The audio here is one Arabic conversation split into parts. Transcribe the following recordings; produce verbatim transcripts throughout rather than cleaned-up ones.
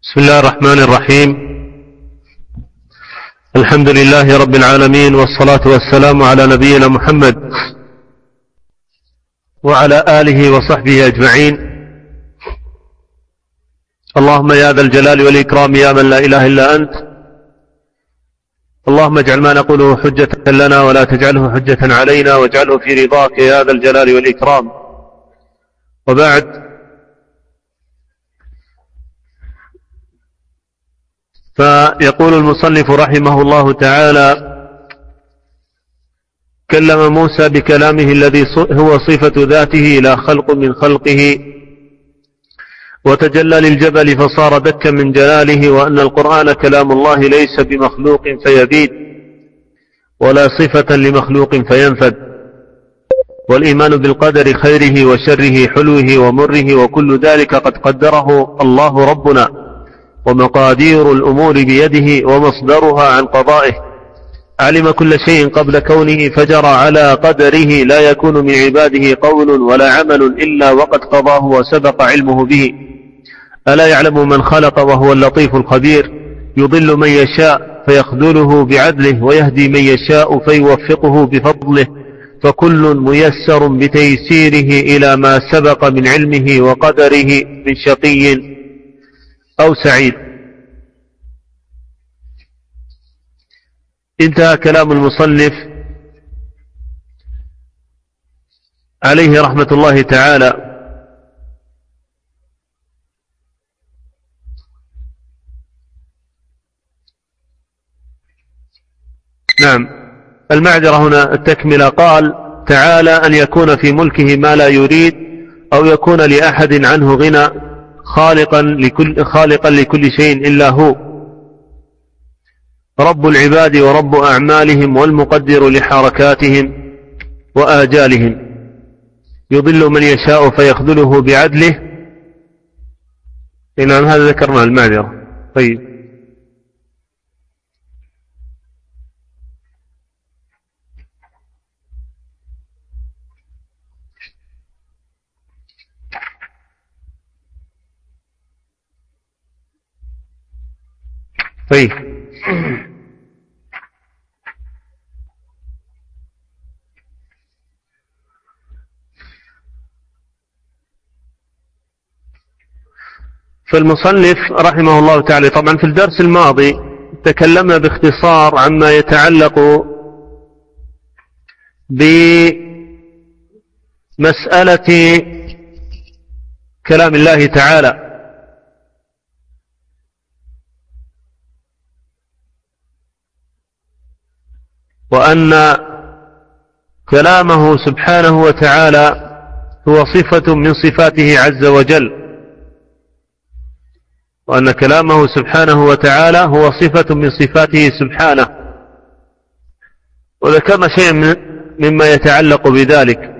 بسم الله الرحمن الرحيم. الحمد لله رب العالمين، والصلاة والسلام على نبينا محمد وعلى آله وصحبه أجمعين. اللهم يا ذا الجلال والإكرام يا من لا إله إلا أنت، اللهم اجعل ما نقوله حجة لنا ولا تجعله حجة علينا، واجعله في رضاك يا ذا الجلال والإكرام. وبعد، فيقول المصنف رحمه الله تعالى: كلم موسى بكلامه الذي هو صفة ذاته لا خلق من خلقه، وتجلى للجبل فصار دكا من جلاله، وأن القرآن كلام الله ليس بمخلوق فيبيد ولا صفة لمخلوق فينفد، والإيمان بالقدر خيره وشره حلوه ومره وكل ذلك قد قدره الله ربنا، ومقادير الأمور بيده ومصدرها عن قضائه، علم كل شيء قبل كونه فجر على قدره، لا يكون من عباده قول ولا عمل إلا وقد قضاه وسبق علمه به. ألا يعلم من خلق وهو اللطيف الخبير، يضل من يشاء فيخذله بعدله، ويهدي من يشاء فيوفقه بفضله، فكل ميسر بتيسيره إلى ما سبق من علمه وقدره من شقي أو سعيد. انتهى كلام المصنف عليه رحمة الله تعالى. نعم، المعذرة هنا التكملة. قال تعالى: أن يكون في ملكه ما لا يريد، أو يكون لأحد عنه غنى، خالقا لكل, خالقا لكل شيء إلا هو، رب العباد ورب أعمالهم، والمقدر لحركاتهم وآجالهم، يضل من يشاء فيخذله بعدله. نعم، هذا ذكرنا المعذرة. طيب، طيب. فالمصنف رحمه الله تعالى، طبعا في الدرس الماضي تكلمنا باختصار عما يتعلق بمسألة كلام الله تعالى، وأن كلامه سبحانه وتعالى هو صفة من صفاته عز وجل، وأن كلامه سبحانه وتعالى هو صفة من صفاته سبحانه، وذكرنا شيئا مما يتعلق بذلك.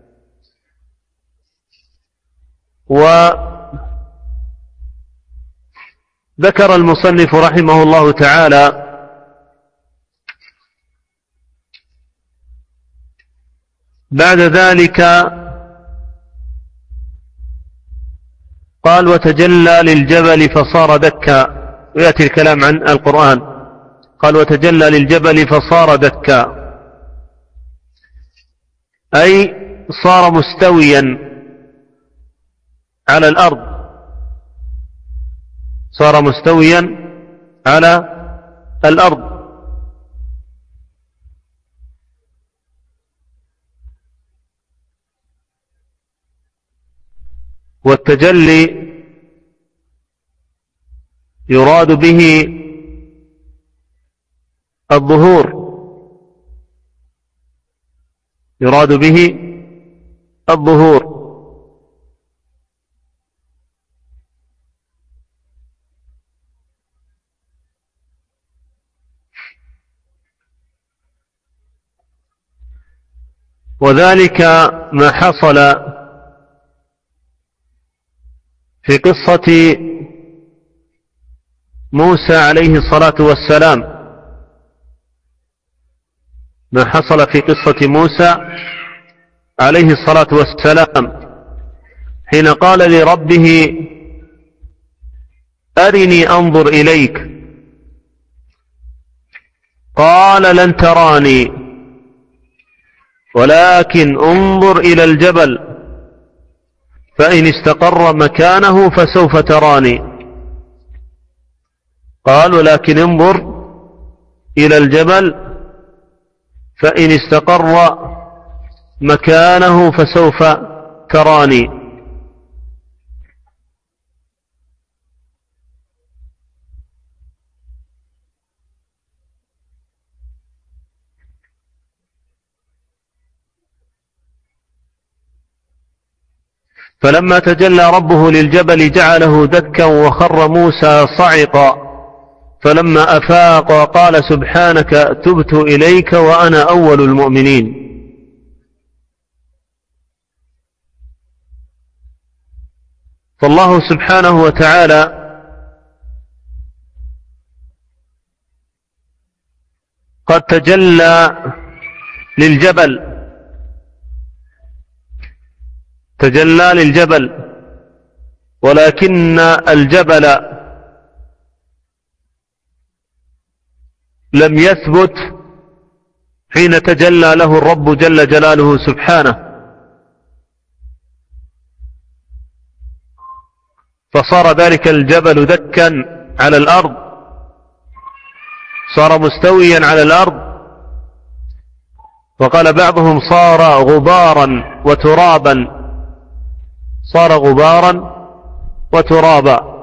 وذكر المصنف رحمه الله تعالى بعد ذلك، قال: وتجلى للجبل فصار دكا. ويأتي الكلام عن القرآن. قال: وتجلى للجبل فصار دكا، أي صار مستويا على الأرض، صار مستويا على الأرض. والتجلي يراد به الظهور، يراد به الظهور. وذلك ما حصل في قصة موسى عليه الصلاة والسلام، ما حصل في قصة موسى عليه الصلاة والسلام حين قال لربه أرني أنظر إليك. قال لن تراني ولكن انظر إلى الجبل فإن استقر مكانه فسوف تراني. قال ولكن انظر إلى الجبل فإن استقر مكانه فسوف تراني. فلما تجلى ربه للجبل جعله دكا وخر موسى صعقا فلما أفاق قال سبحانك تبت إليك وأنا أول المؤمنين. فالله سبحانه وتعالى قد تجلى للجبل تجلى للجبل ولكن الجبل لم يثبت حين تجلى له الرب جل جلاله سبحانه، فصار ذلك الجبل دكا على الأرض، صار مستويا على الأرض. وقال بعضهم صار غبارا وترابا صار غبارا وترابا.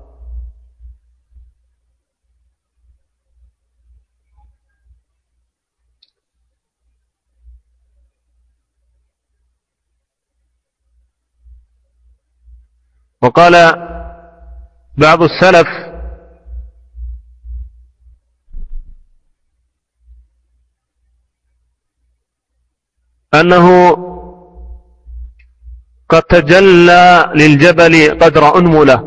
وقال بعض السلف أنه قد تجلى للجبل قدر أنملة،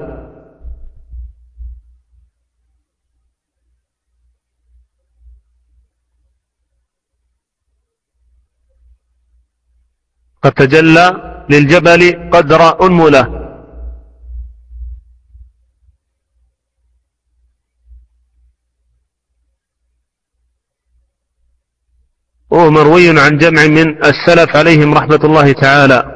قد تجلى للجبل قدر أنملة. وهو مروي عن جمع من السلف عليهم رحمة الله تعالى.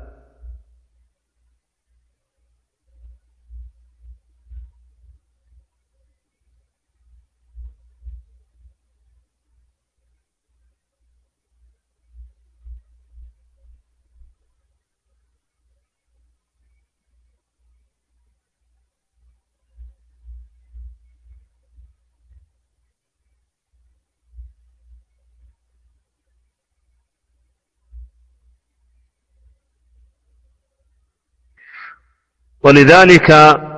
ولذلك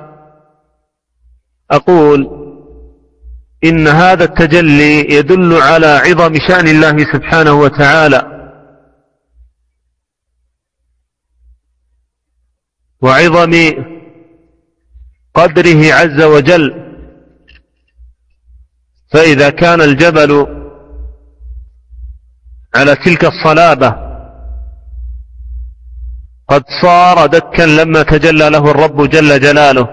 أقول إن هذا التجلي يدل على عظم شأن الله سبحانه وتعالى وعظم قدره عز وجل. فإذا كان الجبل على تلك الصلابة قد صار دكا لما تجلى له الرب جل جلاله،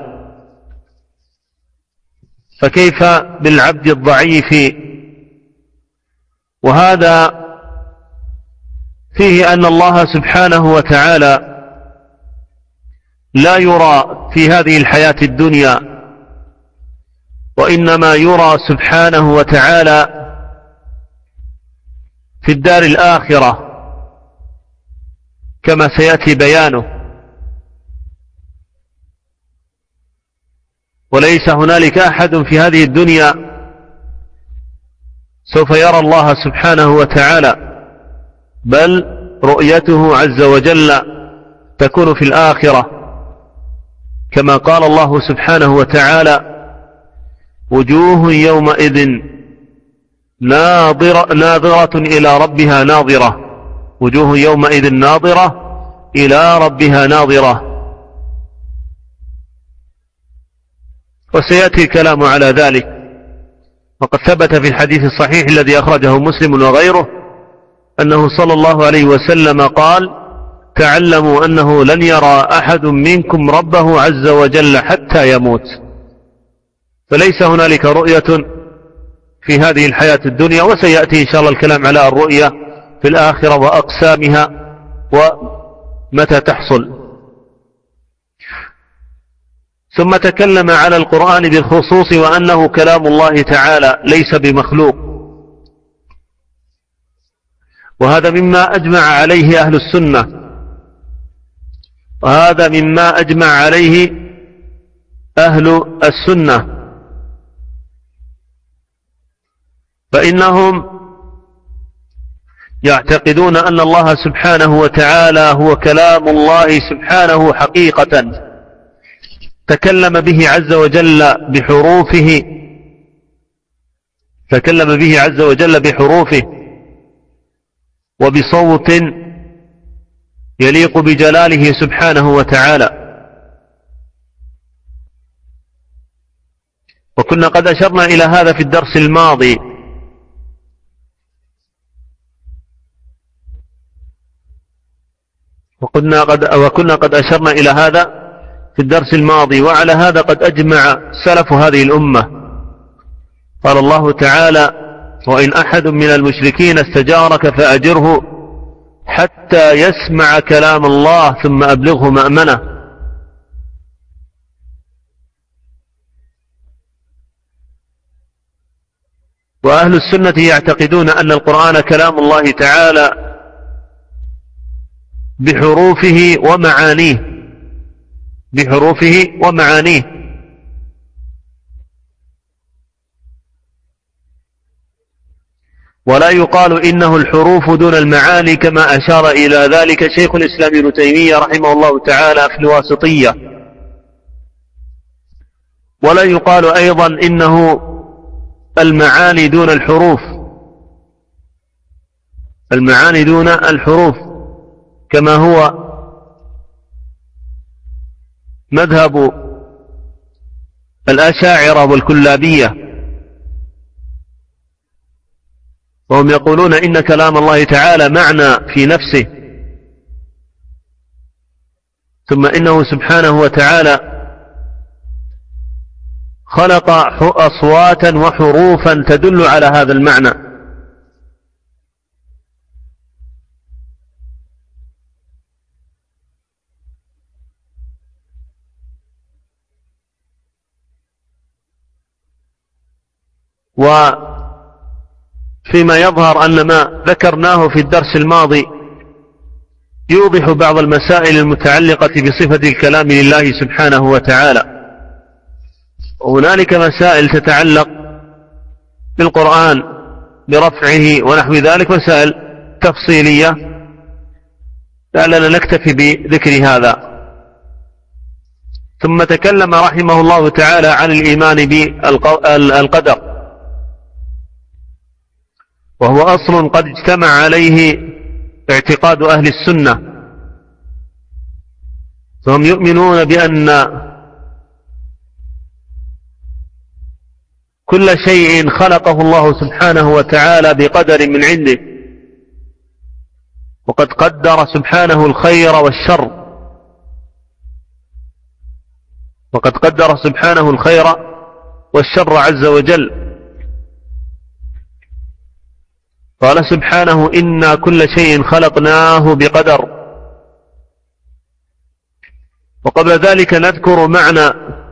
فكيف بالعبد الضعيف؟ وهذا فيه أن الله سبحانه وتعالى لا يرى في هذه الحياة الدنيا، وإنما يرى سبحانه وتعالى في الدار الآخرة كما سيأتي بيانه. وليس هنالك أحد في هذه الدنيا سوف يرى الله سبحانه وتعالى، بل رؤيته عز وجل تكون في الآخرة، كما قال الله سبحانه وتعالى وجوه يومئذ ناظرة, ناظرة إلى ربها ناظرة، وجوه يومئذ ناظرة إلى ربها ناظرة. وسيأتي الكلام على ذلك. وقد ثبت في الحديث الصحيح الذي أخرجه مسلم وغيره أنه صلى الله عليه وسلم قال تعلموا أنه لن يرى أحد منكم ربه عز وجل حتى يموت. فليس هنالك رؤية في هذه الحياة الدنيا، وسيأتي إن شاء الله الكلام على الرؤية في الآخرة وأقسامها ومتى تحصل. ثم تكلم على القرآن بالخصوص وأنه كلام الله تعالى ليس بمخلوق، وهذا مما أجمع عليه أهل السنة، وهذا مما أجمع عليه أهل السنة، فإنهم يعتقدون أن الله سبحانه وتعالى هو كلام الله سبحانه حقيقة، تكلم به عز وجل بحروفه تكلم به عز وجل بحروفه وبصوت يليق بجلاله سبحانه وتعالى. وكنا قد أشرنا إلى هذا في الدرس الماضي، وكنا قد, وكنا قد أشرنا إلى هذا في الدرس الماضي. وعلى هذا قد أجمع سلف هذه الأمة. قال الله تعالى: وإن أحد من المشركين استجارك فأجره حتى يسمع كلام الله ثم أبلغه مأمنه. وأهل السنة يعتقدون أن القرآن كلام الله تعالى بحروفه ومعانيه بحروفه ومعانيه ولا يقال إنه الحروف دون المعاني، كما أشار إلى ذلك شيخ الإسلام ابن تيمية رحمه الله تعالى في الواسطية. ولا يقال أيضا إنه المعاني دون الحروف المعاني دون الحروف كما هو مذهب الأشاعرة والكلابية، وهم يقولون إن كلام الله تعالى معنى في نفسه، ثم إنه سبحانه وتعالى خلق أصواتا وحروفا تدل على هذا المعنى. وفيما يظهر أن ما ذكرناه في الدرس الماضي يوضح بعض المسائل المتعلقة بصفة الكلام لله سبحانه وتعالى. وهنالك مسائل تتعلق بالقرآن برفعه ونحو ذلك، مسائل تفصيلية لعلنا نكتفي بذكر هذا. ثم تكلم رحمه الله تعالى عن الإيمان بالقدر، وهو أصل قد اجتمع عليه اعتقاد أهل السنة، فهم يؤمنون بأن كل شيء خلقه الله سبحانه وتعالى بقدر من عنده، وقد قدر سبحانه الخير والشر وقد قدر سبحانه الخير والشر عز وجل. قال سبحانه: إنا كل شيء خلقناه بقدر. وقبل ذلك نذكر معنى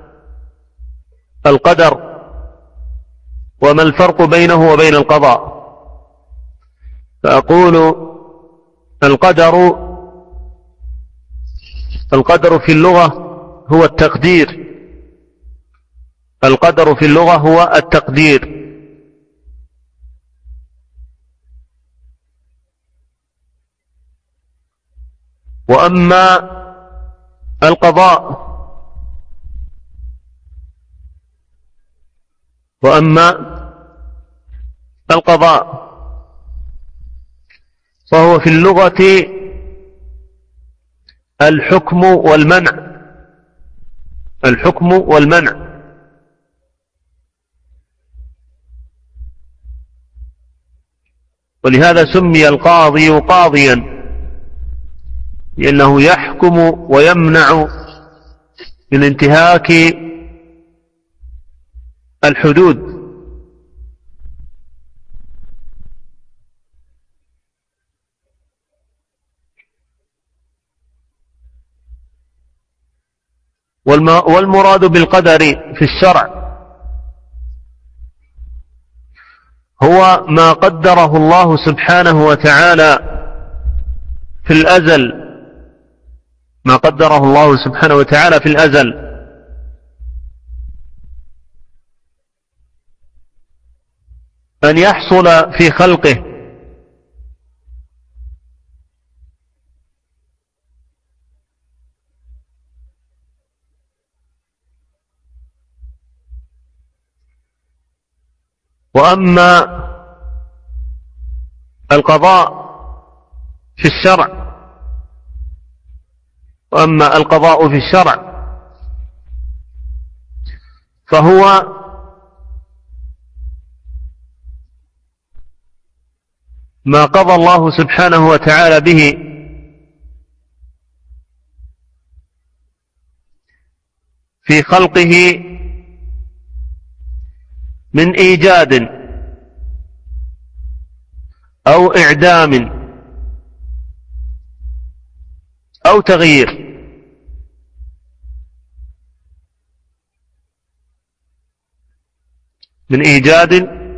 القدر وما الفرق بينه وبين القضاء. فأقول القدر القدر في اللغة هو التقدير القدر في اللغة هو التقدير وأما القضاء وأما القضاء فهو في اللغة الحكم والمنع الحكم والمنع ولهذا سمي القاضي قاضيا، لأنه يحكم ويمنع من انتهاك الحدود. والمراد بالقدر في الشرع هو ما قدره الله سبحانه وتعالى في الأزل، ما قدره الله سبحانه وتعالى في الأزل، أن يحصل في خلقه وأما القضاء في الشرع وأما القضاء في الشرع فهو ما قضى الله سبحانه وتعالى به في خلقه من إيجاد أو إعدام أو تغيير. من إيجاد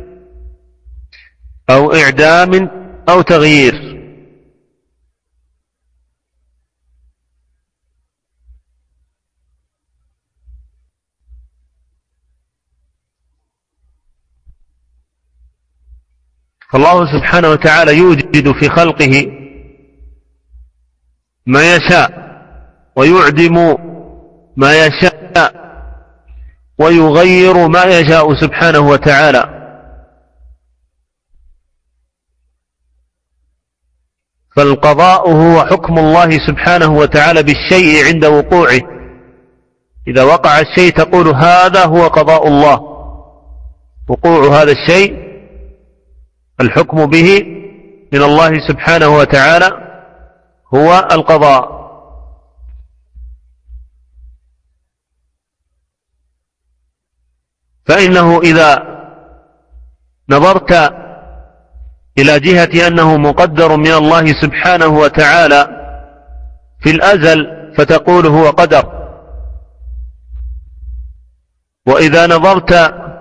أو إعدام أو تغيير. فالله سبحانه وتعالى يوجد في خلقه ما يشاء ويعدم ما يشاء ويغير ما يشاء سبحانه وتعالى. فالقضاء هو حكم الله سبحانه وتعالى بالشيء عند وقوعه. إذا وقع الشيء تقول هذا هو قضاء الله، وقوع هذا الشيء الحكم به من الله سبحانه وتعالى هو القضاء. فإنه إذا نظرت إلى جهة أنه مقدر من الله سبحانه وتعالى في الأزل فتقول هو قدر، وإذا نظرت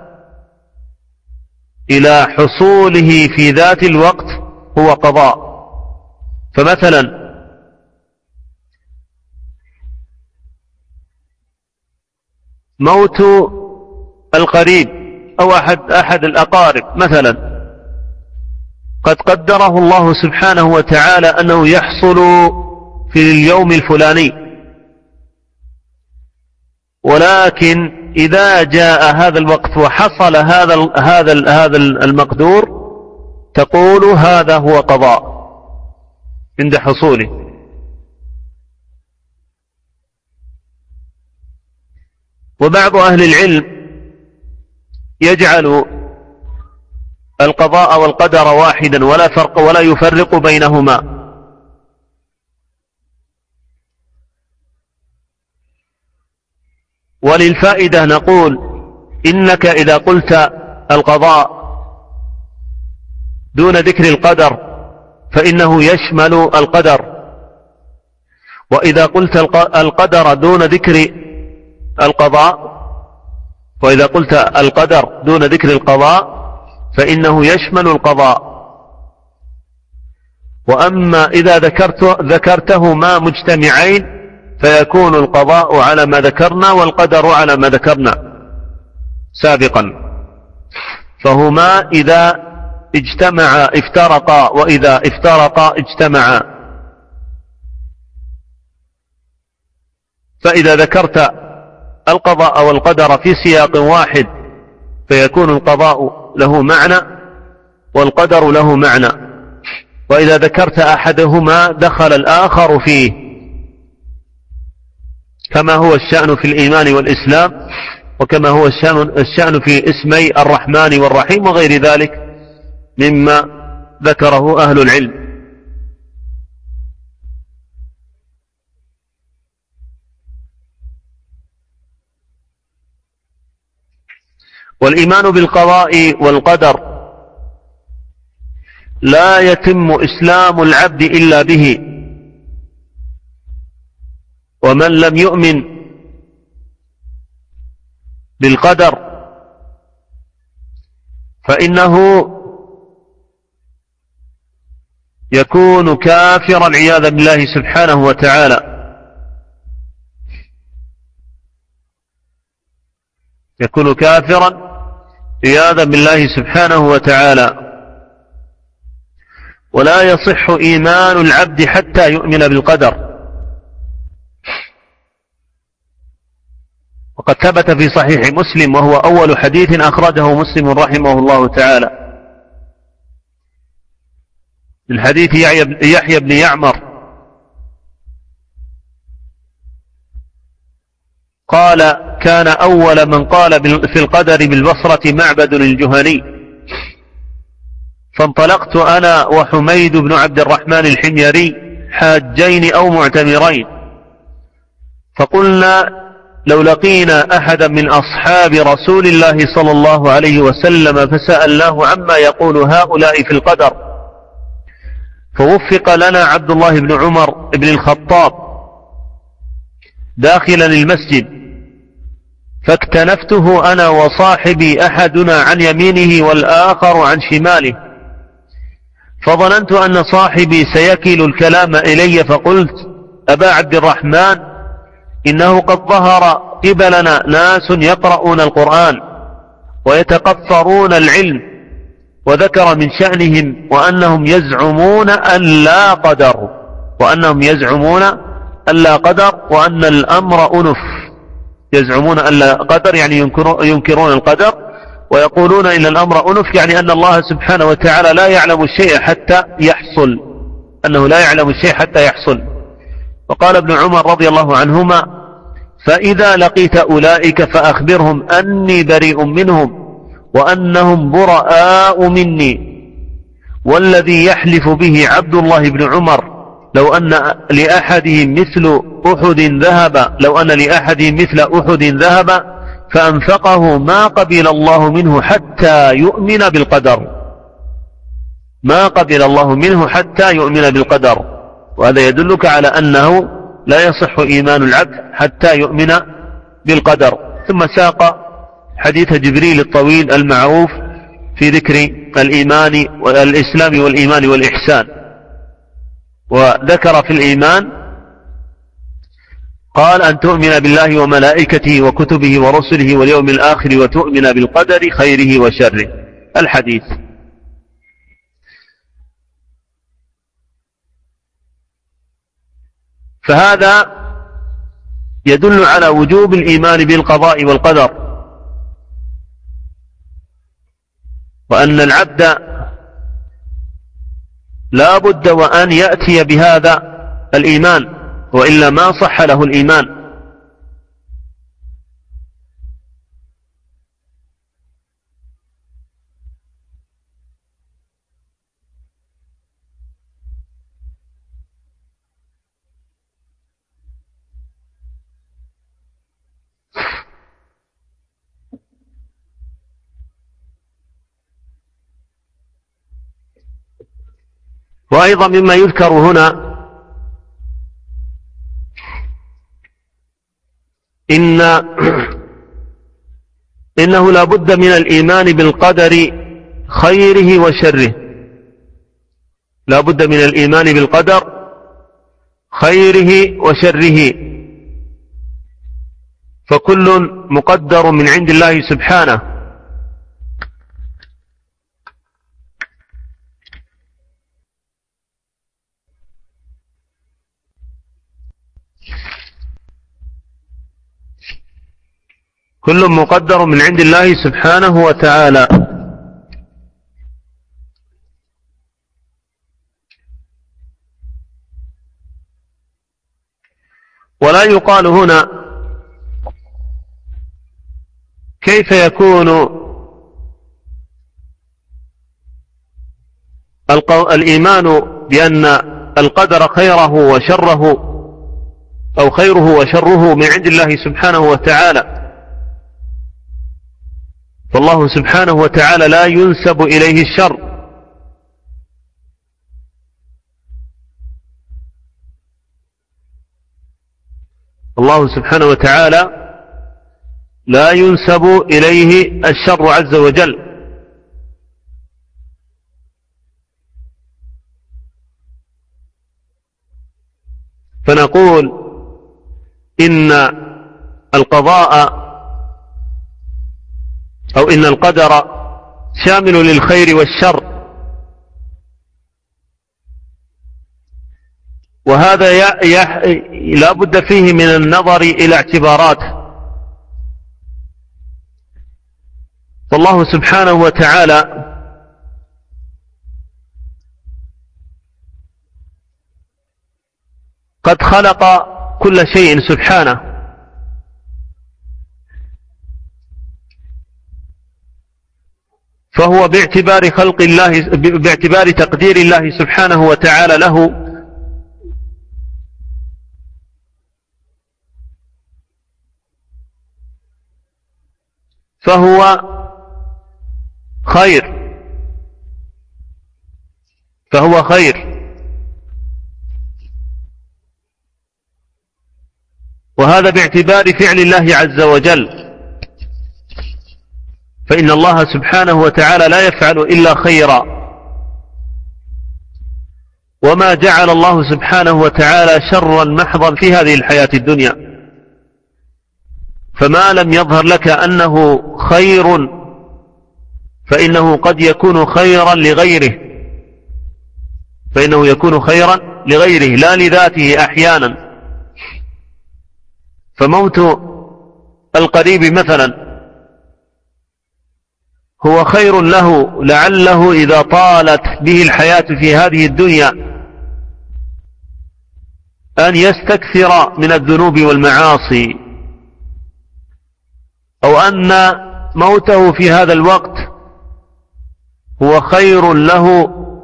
إلى حصوله في ذات الوقت هو قضاء. فمثلا موت القريب أو أحد, أحد الأقارب مثلا قد قدره الله سبحانه وتعالى أنه يحصل في اليوم الفلاني، ولكن إذا جاء هذا الوقت وحصل هذا هذا هذا المقدور تقول هذا هو قضاء عند حصوله. وبعض أهل العلم يجعل القضاء والقدر واحدا ولا فرق ولا يفرق بينهما، وللفائدة نقول إنك إذا قلت القضاء دون ذكر القدر فإنه يشمل القدر، وإذا قلت القدر دون ذكر القضاء وإذا قلت القدر دون ذكر القضاء فإنه يشمل القضاء. وأما إذا ذكرت ذكرتهما مجتمعين فيكون القضاء على ما ذكرنا والقدر على ما ذكرنا سابقا، فهما إذا اجتمعا افترقا وإذا افترقا اجتمعا. فإذا ذكرت القضاء والقدر في سياق واحد فيكون القضاء له معنى والقدر له معنى، وإذا ذكرت أحدهما دخل الآخر فيه، كما هو الشأن في الإيمان والإسلام، وكما هو الشأن في اسمي الرحمن والرحيم وغير ذلك مما ذكره أهل العلم. والإيمان بالقضاء والقدر لا يتم إسلام العبد إلا به، ومن لم يؤمن بالقدر فإنه يكون كافرا عياذا بالله سبحانه وتعالى. يكون كافرا عياذا بالله سبحانه وتعالى. ولا يصح إيمان العبد حتى يؤمن بالقدر. وقد ثبت في صحيح مسلم، وهو أول حديث أخرجه مسلم رحمه الله تعالى، من حديث يحيى بن يعمر قال: كان أول من قال في القدر بالبصرة معبد الجهني، فانطلقت أنا وحميد بن عبد الرحمن الحميري حاجين أو معتمرين، فقلنا: لو لقينا أحدا من أصحاب رسول الله صلى الله عليه وسلم فسألناه عما يقول هؤلاء في القدر، فوفق لنا عبد الله بن عمر بن الخطاب داخلا المسجد، فاكتنفته أنا وصاحبي أحدنا عن يمينه والآخر عن شماله، فظننت أن صاحبي سيكل الكلام إلي، فقلت: أبا عبد الرحمن، إنه قد ظهر قبلنا ناس يقرؤون القرآن ويتقفرون العلم، وذكر من شأنهم وأنهم يزعمون أن لا قدر وأنهم يزعمون أن لا قدر وأن الأمر أنف. يزعمون أن لا قدر يعني ينكرون القدر، ويقولون إن الأمر أنف يعني أن الله سبحانه وتعالى لا يعلم الشيء حتى يحصل، أنه لا يعلم الشيء حتى يحصل. وقال ابن عمر رضي الله عنهما: فإذا لقيت أولئك فأخبرهم أني بريء منهم وأنهم براء مني، والذي يحلف به عبد الله بن عمر لو أن لأحدهم مثل أحد ذهب لو أن لأحدهم مثل أحد ذهب فأنفقه ما قبل الله منه حتى يؤمن بالقدر ما قبل الله منه حتى يؤمن بالقدر. وهذا يدلك على أنه لا يصح إيمان العبد حتى يؤمن بالقدر. ثم ساق حديث جبريل الطويل المعروف في ذكر الإيمان والإسلام والإيمان والإحسان، وذكر في الإيمان قال: أن تؤمن بالله وملائكته وكتبه ورسله واليوم الآخر وتؤمن بالقدر خيره وشره. الحديث. فهذا يدل على وجوب الإيمان بالقضاء والقدر، وأن العبد لا بد وأن يأتي بهذا الإيمان، وإلا ما صح له الإيمان. وأيضا مما يذكر هنا إن إنه لا بد من الإيمان بالقدر خيره وشره، لا بد من الإيمان بالقدر خيره وشره، فكل مقدر من عند الله سبحانه. كل مقدر من عند الله سبحانه وتعالى. ولا يقال هنا كيف يكون الإيمان بأن القدر خيره وشره أو خيره وشره من عند الله سبحانه وتعالى، فالله سبحانه وتعالى لا ينسب إليه الشر. الله سبحانه وتعالى لا ينسب إليه الشر عز وجل. فنقول إن القضاء أو إن القدر شامل للخير والشر، وهذا لا بد فيه من النظر إلى اعتبارات. فالله سبحانه وتعالى قد خلق كل شيء سبحانه، فهو باعتبار خلق الله، باعتبار تقدير الله سبحانه وتعالى له فهو خير فهو خير وهذا باعتبار فعل الله عز وجل، فإن الله سبحانه وتعالى لا يفعل إلا خيرا، وما جعل الله سبحانه وتعالى شرا محضا في هذه الحياة الدنيا. فما لم يظهر لك أنه خير فإنه قد يكون خيرا لغيره فإنه يكون خيرا لغيره لا لذاته أحيانا. فموت القريب مثلا هو خير له، لعله إذا طالت به الحياة في هذه الدنيا أن يستكثر من الذنوب والمعاصي، أو أن موته في هذا الوقت هو خير له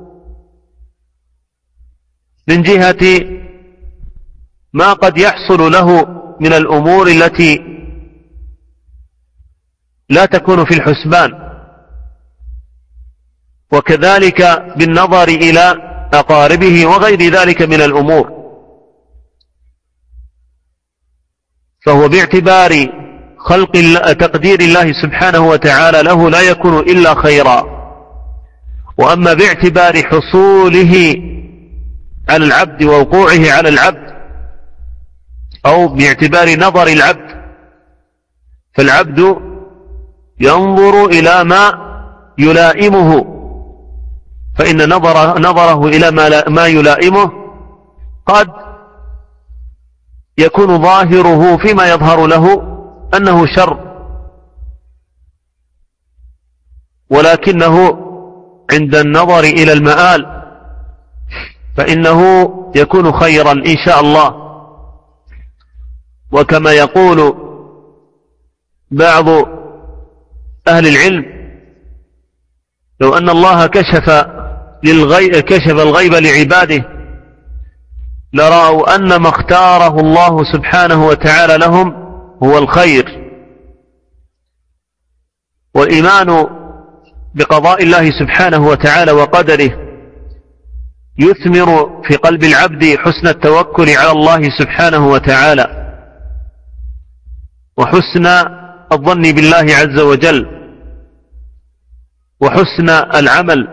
من جهة ما قد يحصل له من الأمور التي لا تكون في الحسبان، وكذلك بالنظر إلى أقاربه وغير ذلك من الأمور. فهو باعتبار خلق تقدير الله سبحانه وتعالى له لا يكون إلا خيرا. وأما باعتبار حصوله على العبد ووقوعه على العبد، أو باعتبار نظر العبد، فالعبد ينظر إلى ما يلائمه، فإن نظر نظره إلى ما يلائمه قد يكون ظاهره فيما يظهر له أنه شر، ولكنه عند النظر إلى المآل فإنه يكون خيرا إن شاء الله. وكما يقول بعض أهل العلم: لو أن الله كشف للغيب كشف الغيب لعباده لرأوا أن ما اختاره الله سبحانه وتعالى لهم هو الخير. والإيمان بقضاء الله سبحانه وتعالى وقدره يثمر في قلب العبد حسن التوكل على الله سبحانه وتعالى، وحسن الظن بالله عز وجل، وحسن العمل،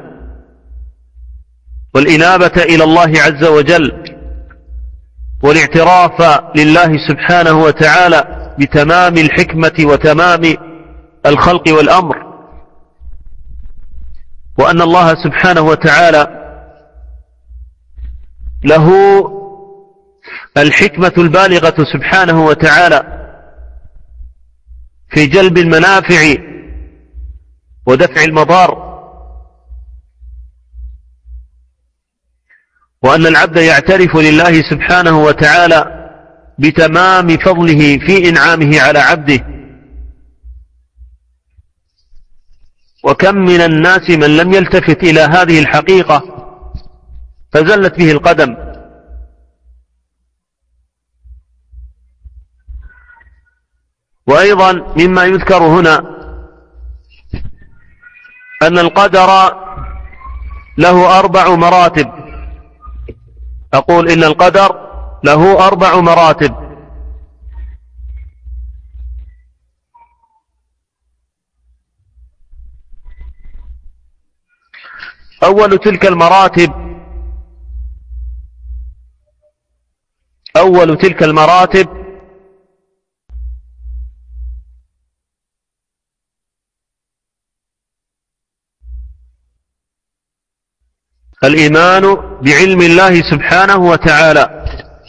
والإنابة إلى الله عز وجل، والاعتراف لله سبحانه وتعالى بتمام الحكمة وتمام الخلق والأمر، وأن الله سبحانه وتعالى له الحكمة البالغة سبحانه وتعالى في جلب المنافع ودفع المضار، وأن العبد يعترف لله سبحانه وتعالى بتمام فضله في إنعامه على عبده. وكم من الناس من لم يلتفت إلى هذه الحقيقة فزلت به القدم. وأيضا مما يذكر هنا أن القدر له أربع مراتب. أقول إن القدر له أربع مراتب. أول تلك المراتب أول تلك المراتب الإيمان بعلم الله سبحانه وتعالى،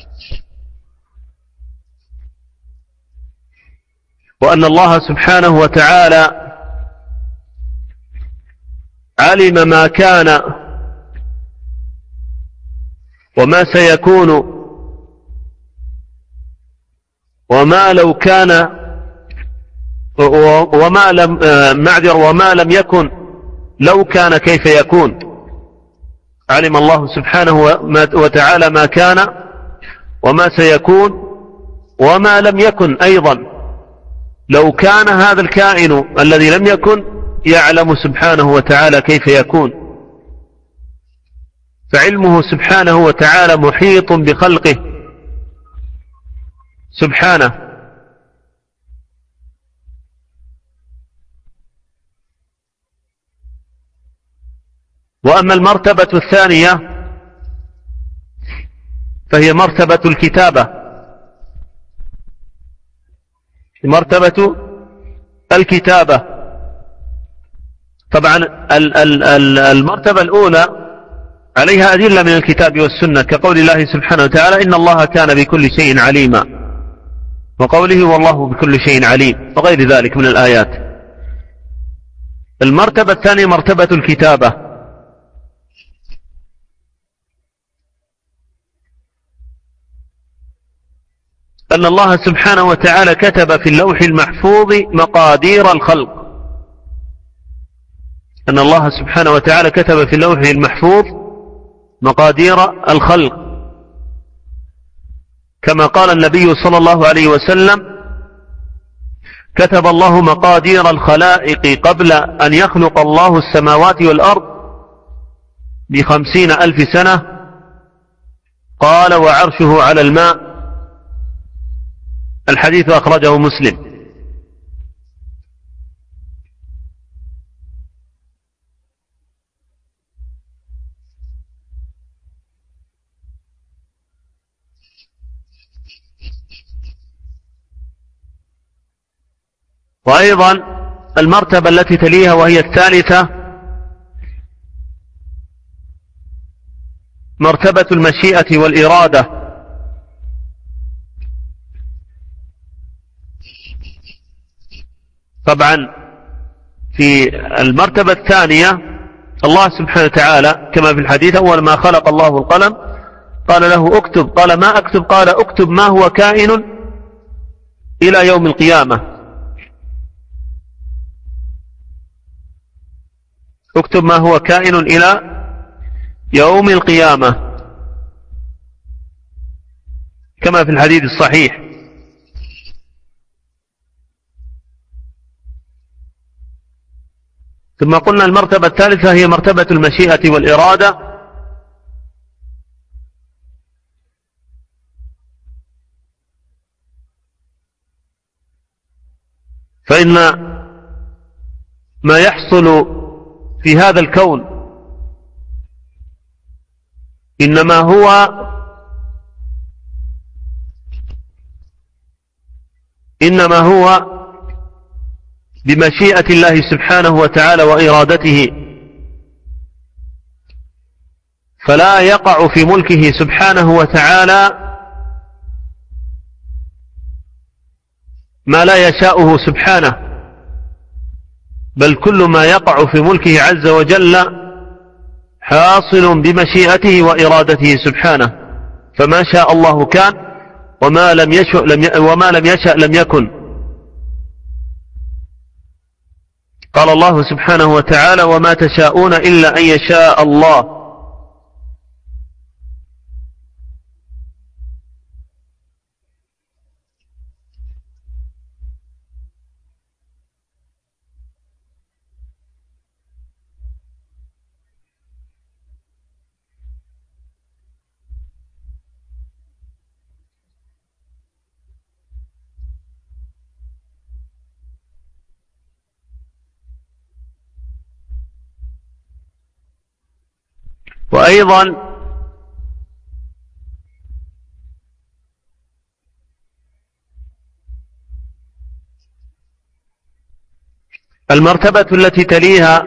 وأن الله سبحانه وتعالى علم ما كان وما سيكون وما لو كان وما لم معذر وما لم يكن لو كان كيف يكون. علم الله سبحانه وتعالى ما كان وما سيكون وما لم يكن أيضا. لو كان هذا الكائن الذي لم يكن يعلم سبحانه وتعالى كيف يكون. فعلمه سبحانه وتعالى محيط بخلقه سبحانه. وأما المرتبة الثانية فهي مرتبة الكتابة، مرتبة الكتابة. طبعا المرتبة الأولى عليها أدلة من الكتاب والسنة، كقول الله سبحانه وتعالى إن الله كان بكل شيء عليما، وقوله والله بكل شيء عليم، وغير ذلك من الآيات. المرتبة الثانية مرتبة الكتابة، أن الله سبحانه وتعالى كتب في اللوح المحفوظ مقادير الخلق. أن الله سبحانه وتعالى كتب في اللوح المحفوظ مقادير الخلق، كما قال النبي صلى الله عليه وسلم كتب الله مقادير الخلائق قبل أن يخلق الله السماوات والأرض بخمسين ألف سنة. قال وعرشه على الماء. الحديث أخرجه مسلم. وأيضا المرتبة التي تليها وهي الثالثة مرتبة المشيئة والإرادة. طبعا في المرتبة الثانية الله سبحانه وتعالى كما في الحديث أول ما خلق الله القلم قال له اكتب، قال ما أكتب؟ قال اكتب ما هو كائن إلى يوم القيامة. اكتب ما هو كائن إلى يوم القيامة كما في الحديث الصحيح. ثم قلنا المرتبة الثالثة هي مرتبة المشيئة والإرادة، فإن ما يحصل في هذا الكون إنما هو إنما هو بمشيئة الله سبحانه وتعالى وإرادته، فلا يقع في ملكه سبحانه وتعالى ما لا يشاءه سبحانه، بل كل ما يقع في ملكه عز وجل حاصل بمشيئته وإرادته سبحانه. فما شاء الله كان وما لم يشأ لم ي... وما لم يشأ لم يكن. قال الله سبحانه وتعالى وما تشاءون إلا أن يشاء الله. وأيضا المرتبة التي تليها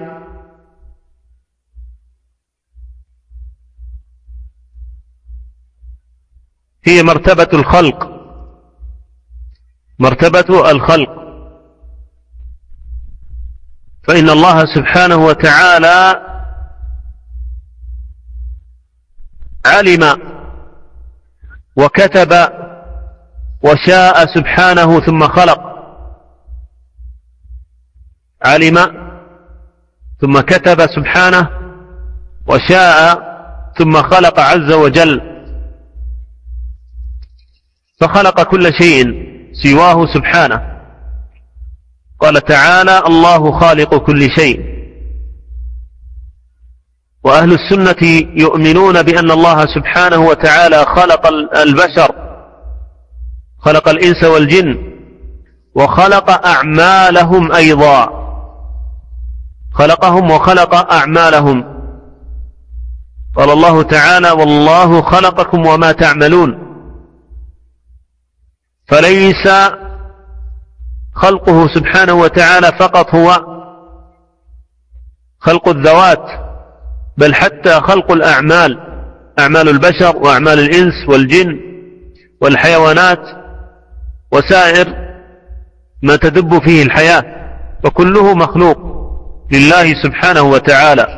هي مرتبة الخلق، مرتبة الخلق، فإن الله سبحانه وتعالى علم وكتب وشاء سبحانه ثم خلق، علم ثم كتب سبحانه وشاء ثم خلق عز وجل، فخلق كل شيء سواه سبحانه. قال تعالى: الله خالق كل شيء. وأهل السنة يؤمنون بأن الله سبحانه وتعالى خلق البشر، خلق الإنس والجن، وخلق أعمالهم أيضا، خلقهم وخلق أعمالهم. قال الله تعالى: والله خلقكم وما تعملون. فليس خلقه سبحانه وتعالى فقط هو خلق الذوات، بل حتى خلق الأعمال، أعمال البشر وأعمال الإنس والجن والحيوانات وسائر ما تدب فيه الحياة، وكله مخلوق لله سبحانه وتعالى.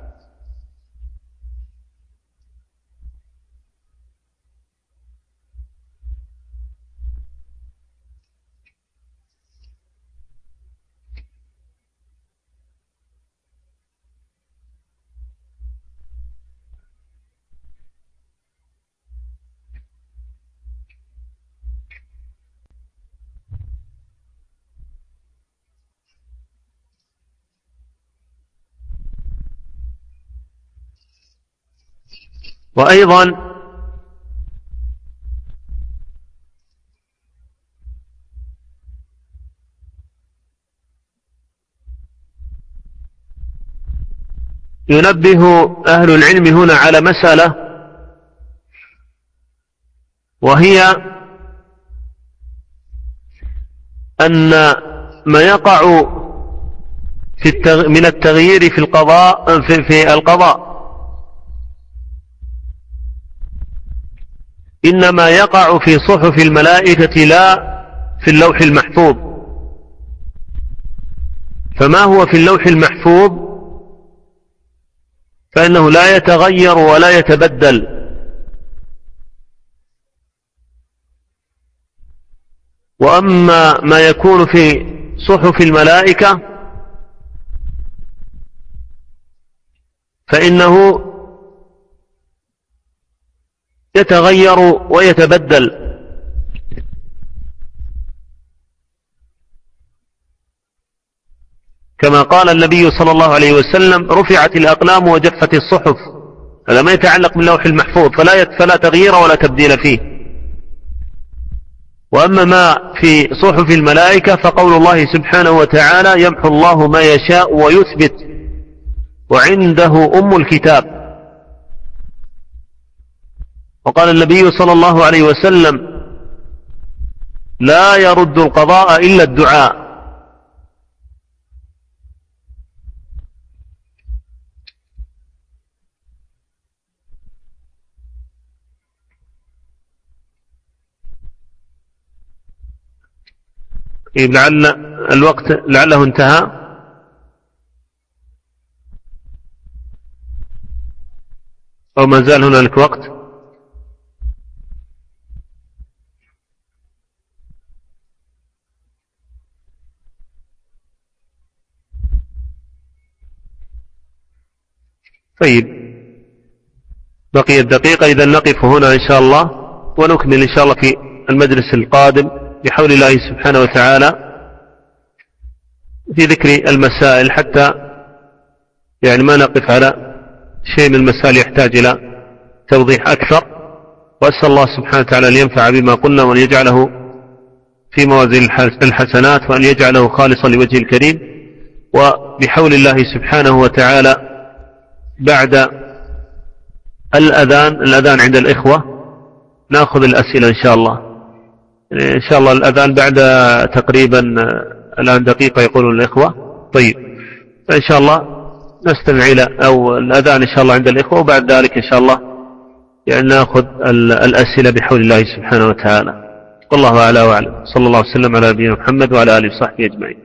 وأيضا ينبه أهل العلم هنا على مسألة، وهي أن ما يقع في التغ... من التغيير في القضاء في, في القضاء إنما يقع في صحف الملائكة لا في اللوح المحفوظ. فما هو في اللوح المحفوظ فإنه لا يتغير ولا يتبدل، وأما ما يكون في صحف الملائكة فإنه يتغير ويتبدل. كما قال النبي صلى الله عليه وسلم: رفعت الأقلام وجفت الصحف. هذا ما يتعلق باللوح المحفوظ، فلا فلا تغيير ولا تبديل فيه. وأما ما في صحف الملائكة فقول الله سبحانه وتعالى: يمحو الله ما يشاء ويثبت وعنده أم الكتاب. وقال النبي صلى الله عليه وسلم: لا يرد القضاء إلا الدعاء. لعل الوقت لعله انتهى. أو ما زال هنالك وقت. طيب، بقي الدقيقة، إذا نقف هنا إن شاء الله، ونكمل إن شاء الله في المجلس القادم بحول الله سبحانه وتعالى في ذكر المسائل، حتى يعني ما نقف على شيء من المسائل يحتاج إلى توضيح أكثر. وأسأل الله سبحانه وتعالى أن ينفع بما قلنا، وأن يجعله في موازين الحسنات، وأن يجعله خالصا لوجه الكريم. وبحول الله سبحانه وتعالى بعد الأذان الأذان عند الإخوة نأخذ الأسئلة إن شاء الله. إن شاء الله الأذان بعد تقريبا الآن دقيقة يقولون الإخوة. طيب فإن شاء الله نستمع إلى أو الأذان إن شاء الله عند الإخوة، وبعد ذلك إن شاء الله يعني نأخذ الأسئلة بحول الله سبحانه وتعالى. والله أعلى وأعلم. صلى الله وسلم على نبينا محمد وعلى آله وصحبه أجمعين.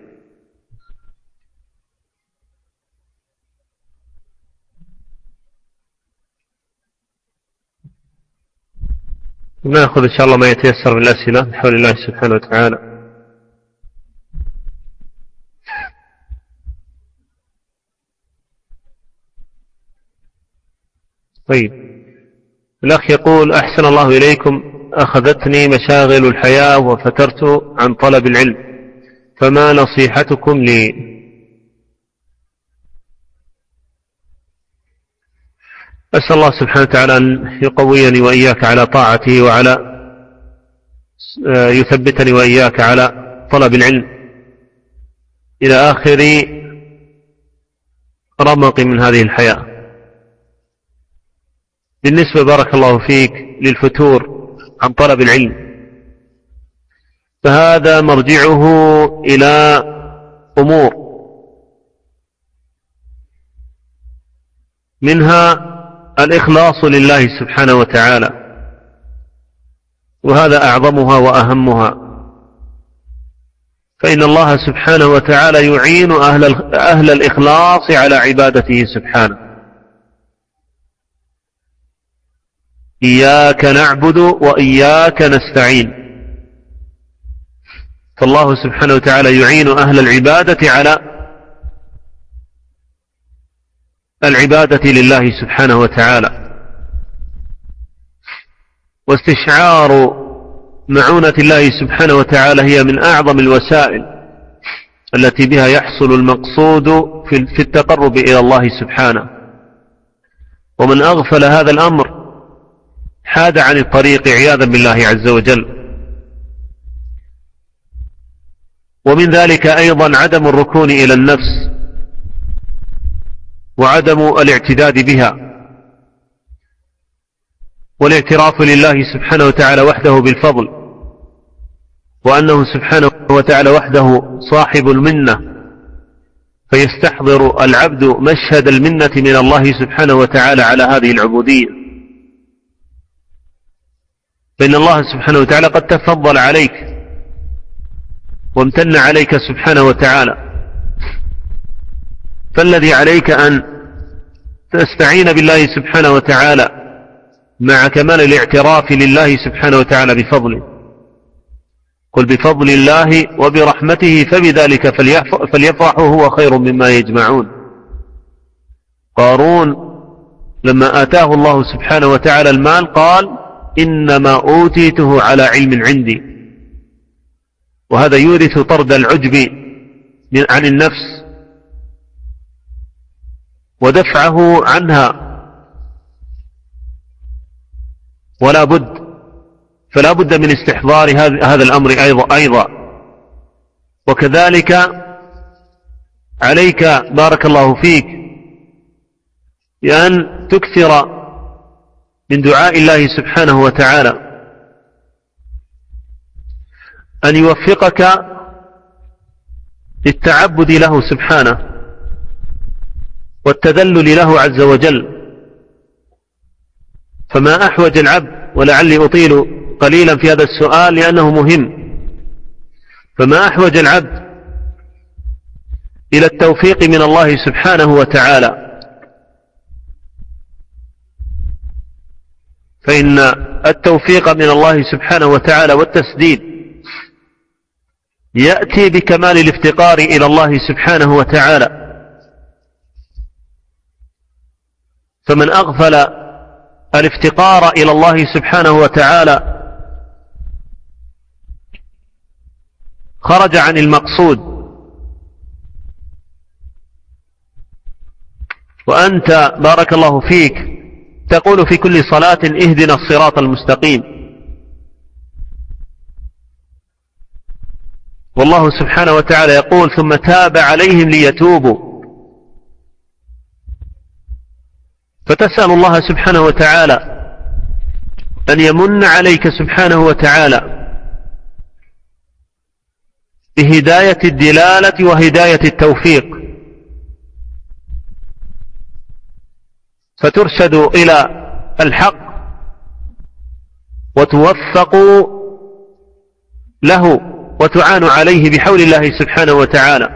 نأخذ إن شاء الله ما يتيسر من الأسئلة بحول الله سبحانه وتعالى. طيب الأخ يقول: أحسن الله إليكم، أخذتني مشاغل الحياة وفترت عن طلب العلم، فما نصيحتكم لي؟ أسأل الله سبحانه وتعالى أن يقويني وإياك على طاعته، وعلى يثبتني وإياك على طلب العلم إلى آخر رمق من هذه الحياة. بالنسبة بارك الله فيك للفتور عن طلب العلم، فهذا مرجعه إلى أمور، منها الإخلاص لله سبحانه وتعالى، وهذا أعظمها وأهمها. فإن الله سبحانه وتعالى يعين أهل, أهل الإخلاص على عبادته سبحانه. إياك نعبد وإياك نستعين، فالله سبحانه وتعالى يعين أهل العبادة على العبادة لله سبحانه وتعالى. واستشعار معونة الله سبحانه وتعالى هي من أعظم الوسائل التي بها يحصل المقصود في التقرب إلى الله سبحانه. ومن أغفل هذا الأمر حاد عن الطريق عياذا بالله عز وجل. ومن ذلك أيضا عدم الركون إلى النفس، وعدم الاعتداد بها، والاعتراف لله سبحانه وتعالى وحده بالفضل، وأنه سبحانه وتعالى وحده صاحب المنة، فيستحضر العبد مشهد المنة من الله سبحانه وتعالى على هذه العبودية. فإن الله سبحانه وتعالى قد تفضل عليك وامتن عليك سبحانه وتعالى، فالذي عليك أن تستعين بالله سبحانه وتعالى مع كمال الاعتراف لله سبحانه وتعالى بفضله. قل بفضل الله وبرحمته فبذلك فليفرحوا هو خير مما يجمعون. قارون لما آتاه الله سبحانه وتعالى المال قال: إنما أوتيته على علم عندي. وهذا يورث طرد العجب عن النفس ودفعه عنها، ولا بد فلا بد من استحضار هذا الأمر أيضا, أيضا. وكذلك عليك بارك الله فيك بأن تكثر من دعاء الله سبحانه وتعالى أن يوفقك للتعبد له سبحانه والتذلل له عز وجل. فما أحوج العبد، ولعلي أطيل قليلا في هذا السؤال لأنه مهم، فما أحوج العبد إلى التوفيق من الله سبحانه وتعالى، فإن التوفيق من الله سبحانه وتعالى والتسديد يأتي بكمال الافتقار إلى الله سبحانه وتعالى. فمن أغفل الافتقار إلى الله سبحانه وتعالى خرج عن المقصود. وأنت بارك الله فيك تقول في كل صلاة: اهدنا الصراط المستقيم. والله سبحانه وتعالى يقول: ثم تاب عليهم ليتوبوا. فتسأل الله سبحانه وتعالى أن يمن عليك سبحانه وتعالى بهداية الدلالة وهداية التوفيق، فترشد إلى الحق وتوفق له وتعان عليه بحول الله سبحانه وتعالى.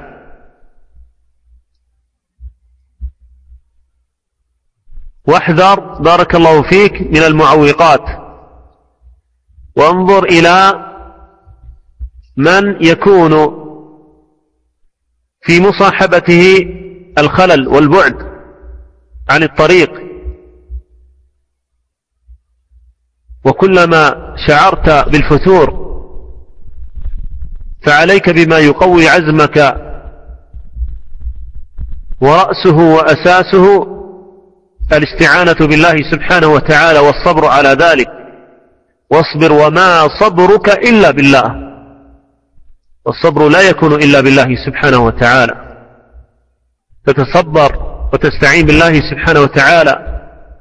واحذر بارك الله فيك من المعوقات، وانظر إلى من يكون في مصاحبته الخلل والبعد عن الطريق، وكلما شعرت بالفتور فعليك بما يقوي عزمك، ورأسه وأساسه الاستعانة بالله سبحانه وتعالى والصبر على ذلك. واصبر وما صبرك إلا بالله، والصبر لا يكون إلا بالله سبحانه وتعالى. تتصبر وتستعين بالله سبحانه وتعالى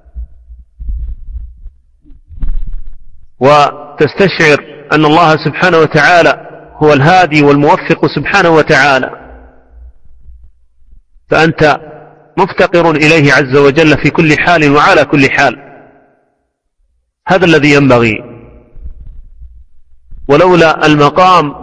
وتستشعر أن الله سبحانه وتعالى هو الهادي والموفق سبحانه وتعالى، فأنت مفتقر إليه عز وجل في كل حال وعلى كل حال. هذا الذي ينبغي. ولولا المقام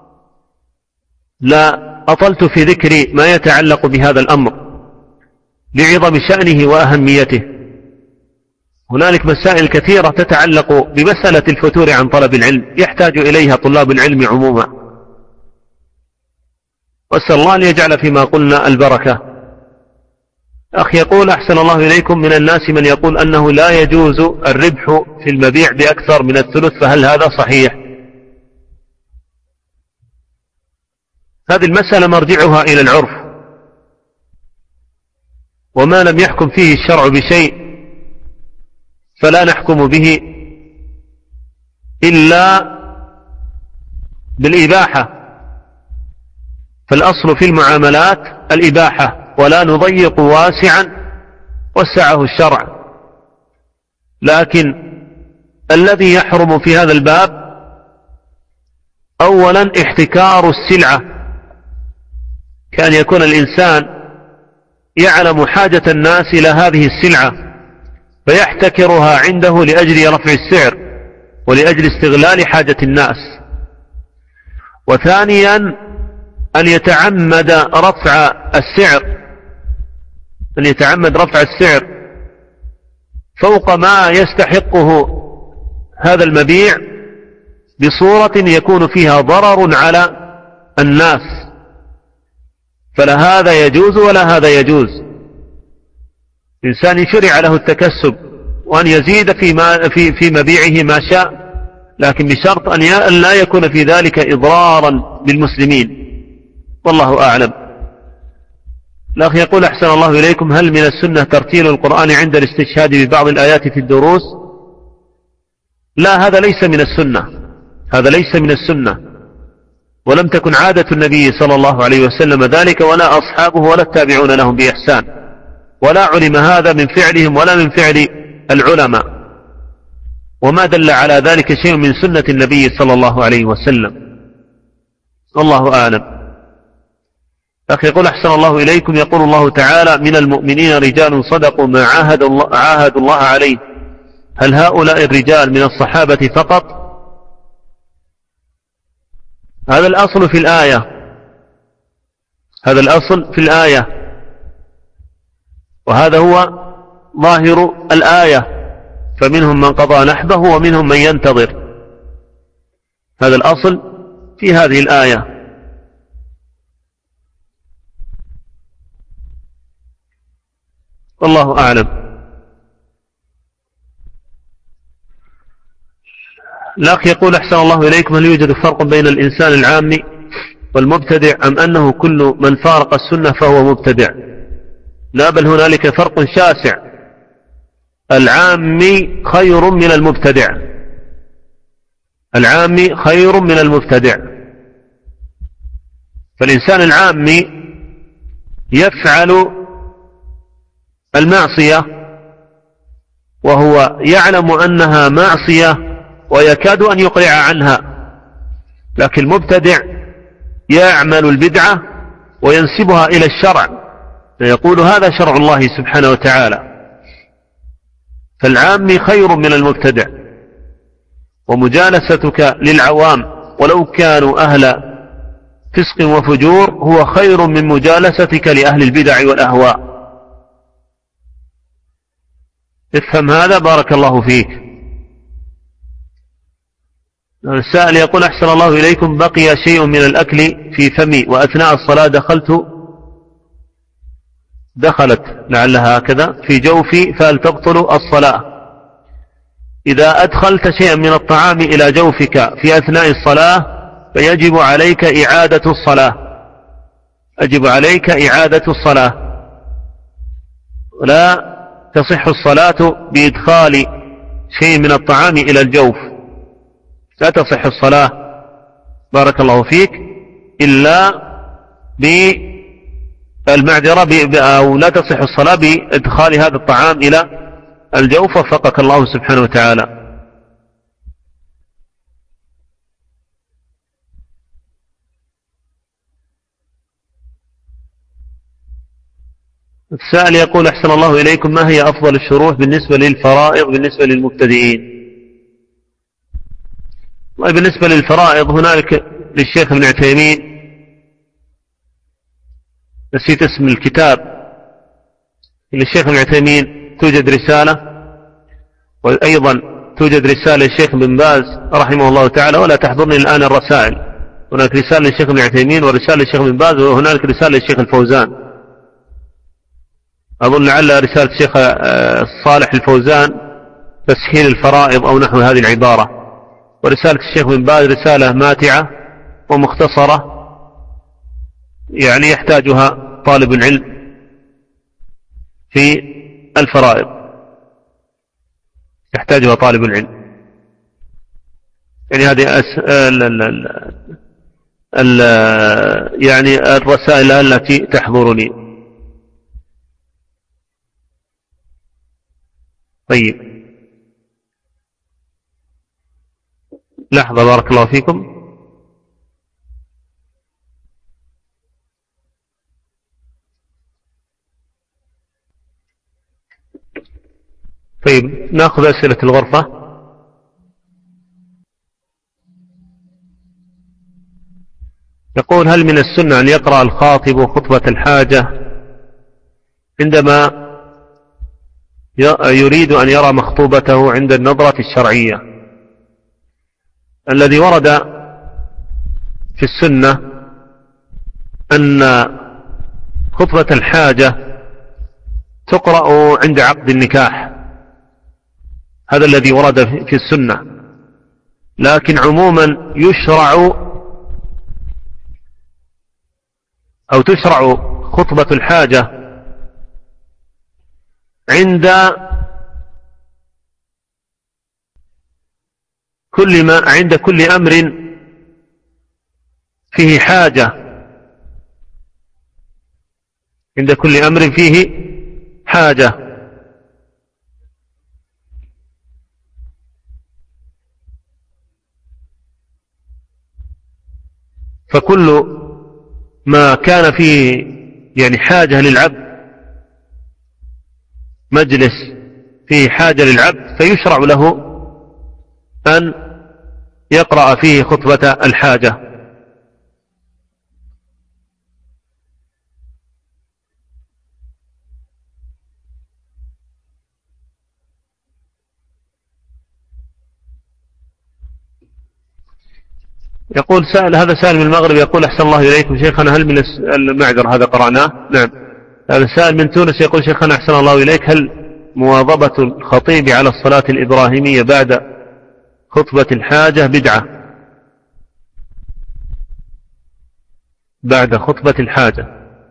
لا أطلت في ذكر ما يتعلق بهذا الأمر لعظم شأنه وأهميته. هنالك مسائل كثيرة تتعلق بمسألة الفتور عن طلب العلم يحتاج إليها طلاب العلم عموما، وأسأل الله أن يجعل فيما قلنا البركة. أخ يقول أحسن الله إليكم: من الناس من يقول أنه لا يجوز الربح في المبيع بأكثر من الثلث، فهل هذا صحيح؟ هذه المسألة مرجعها إلى العرف، وما لم يحكم فيه الشرع بشيء فلا نحكم به إلا بالإباحة، فالأصل في المعاملات الإباحة، ولا نضيق واسعا وسعه الشرع. لكن الذي يحرم في هذا الباب أولا احتكار السلعة، كأن يكون الإنسان يعلم حاجة الناس إلى هذه السلعة فيحتكرها عنده لأجل رفع السعر ولأجل استغلال حاجة الناس. وثانيا أن يتعمد رفع السعر أن يتعمد رفع السعر فوق ما يستحقه هذا المبيع بصورة يكون فيها ضرر على الناس، فلا هذا يجوز ولا هذا يجوز. إنسان شرع له التكسب وأن يزيد في, ما في, في مبيعه ما شاء، لكن بشرط أن لا يكون في ذلك إضرارا بالمسلمين، والله أعلم. الأخ يقول أحسن الله إليكم: هل من السنة ترتيل القرآن عند الاستشهاد ببعض الآيات في الدروس؟ لا، هذا ليس من السنة، هذا ليس من السنة، ولم تكن عادة النبي صلى الله عليه وسلم ذلك، ولا أصحابه ولا التابعون لهم بإحسان، ولا علم هذا من فعلهم ولا من فعل العلماء، وما دل على ذلك شيء من سنة النبي صلى الله عليه وسلم، والله أعلم. أخي يقول أحسن الله إليكم: يقول الله تعالى: من المؤمنين رجال صدقوا ما عاهدوا الله, عاهدوا الله عليه، هل هؤلاء الرجال من الصحابة فقط؟ هذا الأصل في الآية، هذا الأصل في الآية، وهذا هو ظاهر الآية، فمنهم من قضى نحبه ومنهم من ينتظر. هذا الأصل في هذه الآية. والله أعلم. الأخ يقول أحسن الله إليكم: هل يوجد فرق بين الإنسان العامي والمبتدع، أم أنه كل من فارق السنة فهو مبتدع؟ لا، بل هنالك فرق شاسع. العامي خير من المبتدع، العامي خير من المبتدع. فالإنسان العامي يفعل المعصية وهو يعلم أنها معصية ويكاد أن يقلع عنها، لكن المبتدع يعمل البدعة وينسبها إلى الشرع، فيقول هذا شرع الله سبحانه وتعالى. فالعام خير من المبتدع، ومجالستك للعوام ولو كانوا أهل فسق وفجور هو خير من مجالستك لأهل البدع والأهواء. افهم هذا بارك الله فيك. السائل يقول أحسن الله إليكم، بقي شيء من الأكل في فمي وأثناء الصلاة دخلت دخلت لعلها هكذا في جوفي، فهل تبطل الصلاة؟ إذا أدخلت شيئا من الطعام إلى جوفك في أثناء الصلاة فيجب عليك إعادة الصلاة، يجب عليك إعادة الصلاة، ولا تصح الصلاة بإدخال شيء من الطعام إلى الجوف، لا تصح الصلاة بارك الله فيك إلا بالمعذرة، أو لا تصح الصلاة بإدخال هذا الطعام إلى الجوف، وفقك الله سبحانه وتعالى. السائل يقول أحسن الله إليكم، ما هي أفضل الشروح بالنسبة للفرائض بالنسبة للمبتدئين؟ والله بالنسبة للفرائض هنالك للشيخ ابن عثيمين، نسيت اسم الكتاب، للشيخ ابن عثيمين توجد رسالة، وأيضا توجد رسالة للشيخ بن باز رحمه الله تعالى، ولا تحضرني الآن الرسائل. هناك رسالة للشيخ ابن عثيمين ورسالة للشيخ بن باز، وهنالك رسالة للشيخ الفوزان، أظن لعل رسالة الشيخ صالح الفوزان تسهيل الفرائض أو نحو هذه العبارة، ورسالة الشيخ بن باز رسالة ماتعة ومختصرة، يعني يحتاجها طالب العلم في الفرائض، يحتاجها طالب العلم. يعني هذه أس... ال... ال... ال... ال... يعني الرسائل التي تحضرني. طيب لحظة بارك الله فيكم. طيب نأخذ أسئلة الغرفة. يقول هل من السنة أن يقرأ الخاطب خطبة الحاجة عندما يريد أن يرى مخطوبته عند النظرة الشرعية؟ الذي ورد في السنة أن خطبة الحاجة تقرأ عند عقد النكاح، هذا الذي ورد في السنة، لكن عموما يشرع أو تشرع خطبة الحاجة عند كل ما عند كل أمر فيه حاجة، عند كل أمر فيه حاجة. فكل ما كان فيه يعني حاجة للعبد، مجلس فيه حاجة للعبد، فيشرع له أن يقرأ فيه خطبة الحاجة. يقول سائل، هذا سائل من المغرب، يقول أحسن الله إليكم شيخنا، هل من المعذر هذا قرأناه؟ نعم. هذا سائل من تونس يقول شيخنا أحسن الله إليك، هل مواظبة الخطيب على الصلاة الإبراهيمية بعد خطبة الحاجة بدعة؟ بعد خطبة الحاجة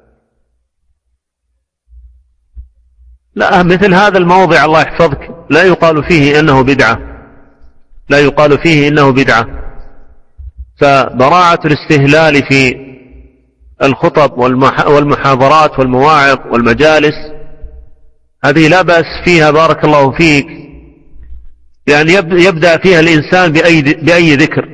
لا، مثل هذا الموضع الله يحفظك لا يقال فيه إنه بدعة، لا يقال فيه إنه بدعة. فبراعة الاستهلال في الخطب والمحاضرات والمواعظ والمجالس هذه لا بأس فيها بارك الله فيك، يعني يبدأ فيها الإنسان بأي, بأي ذكر،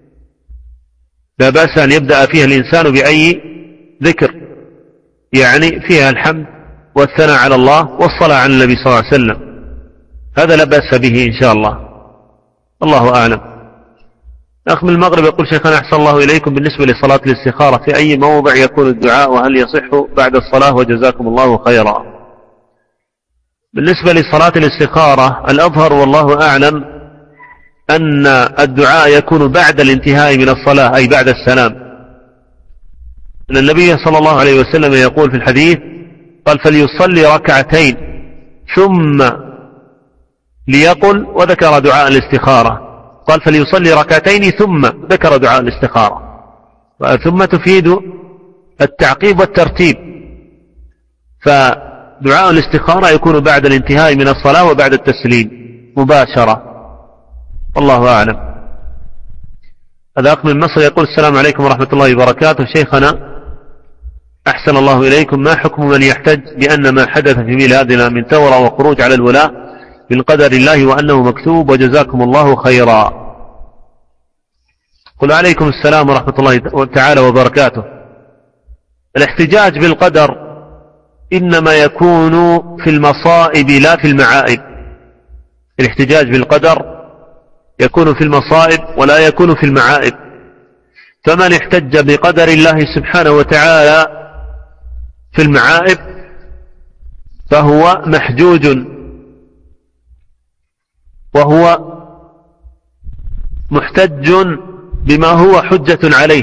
لا بأس أن يبدأ فيها الإنسان بأي ذكر، يعني فيها الحمد والثناء على الله والصلاة على النبي صلى الله عليه وسلم، هذا لا بأس به إن شاء الله. الله أعلم. أخ من المغرب يقول شيخنا أحسن الله إليكم، بالنسبة لصلاة الاستخارة في أي موضع يكون الدعاء، وهل يصح بعد الصلاة؟ وجزاكم الله خيرا. بالنسبة لصلاة الاستخارة الأظهر والله أعلم أن الدعاء يكون بعد الانتهاء من الصلاة، أي بعد السلام، أن النبي صلى الله عليه وسلم يقول في الحديث قال فليصلي ركعتين ثم ليقل، وذكر دعاء الاستخارة، قال فليصلي ركعتين ثم ذكر دعاء الاستخارة، ثم تفيد التعقيب والترتيب، فدعاء الاستخارة يكون بعد الانتهاء من الصلاة وبعد التسليم مباشرة، والله أعلم. هذا أخ من مصر يقول السلام عليكم ورحمة الله وبركاته، شيخنا أحسن الله إليكم، ما حكم من يحتج بأن ما حدث في بلادنا من ثورة وخروج على الولاة من قدر الله وأنه مكتوب؟ وجزاكم الله خيرا. قل عليكم السلام ورحمة الله تعالى وبركاته. الاحتجاج بالقدر إنما يكون في المصائب لا في المعائب، الاحتجاج بالقدر يكون في المصائب ولا يكون في المعائب، فمن احتج بقدر الله سبحانه وتعالى في المعائب فهو محجوج، وهو محتج بما هو حجة عليه،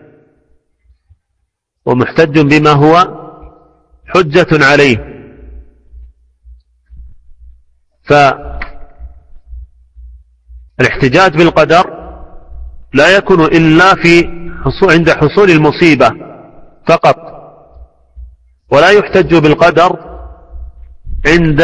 ومحتج بما هو حجة عليه. فالاحتجاج بالقدر لا يكون إلا في حصول عند حصول المصيبة فقط، ولا يحتج بالقدر عند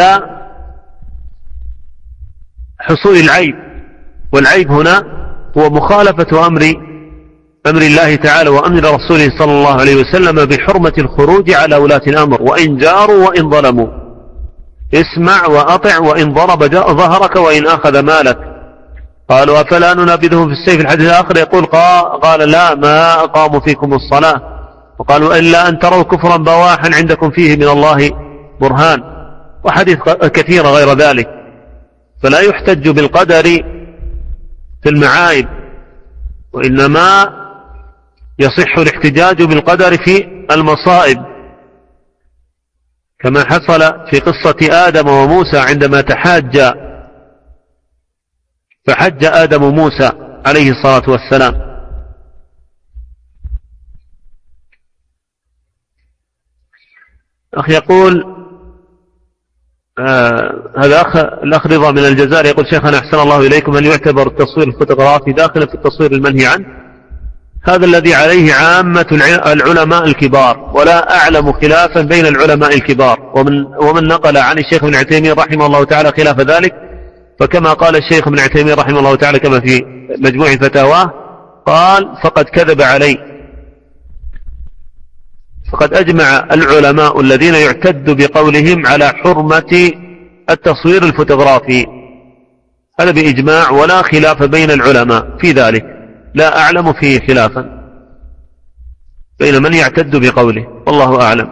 حصول العيب، والعيب هنا هو مخالفة أمر أمر الله تعالى وأمر رسوله صلى الله عليه وسلم بحرمة الخروج على ولاة الأمر، وإن جاروا وإن ظلموا، اسمع وأطع وإن ضرب ظهرك وإن أخذ مالك. قالوا أفلا ننابذهم في السيف؟ الحديث الآخر يقول قال لا ما أقاموا فيكم الصلاة، وقالوا إلا أن تروا كفرا بواحا عندكم فيه من الله برهان، وحديث كثير غير ذلك. فلا يحتج بالقدر في المعايب، وإنما يصح الاحتجاج بالقدر في المصائب، كما حصل في قصة آدم وموسى عندما تحاجا، فحج آدم موسى عليه الصلاة والسلام. أخ يقول آه هذا أخ الأخ رضا من الجزائر يقول شيخنا أحسن الله إليكم، هل يعتبر التصوير الفوتوغرافي داخلا في التصوير المنهي عنه؟ هذا الذي عليه عامة العلماء الكبار، ولا أعلم خلافا بين العلماء الكبار، ومن, ومن نقل عن الشيخ ابن عثيمين رحمه الله تعالى خلاف ذلك، فكما قال الشيخ ابن عثيمين رحمه الله تعالى كما في مجموع فتاواه قال فقد كذب علي. فقد أجمع العلماء الذين يعتد بقولهم على حرمة التصوير الفوتوغرافي، هذا بإجماع ولا خلاف بين العلماء في ذلك، لا أعلم فيه خلافا بين من يعتد بقوله، والله أعلم.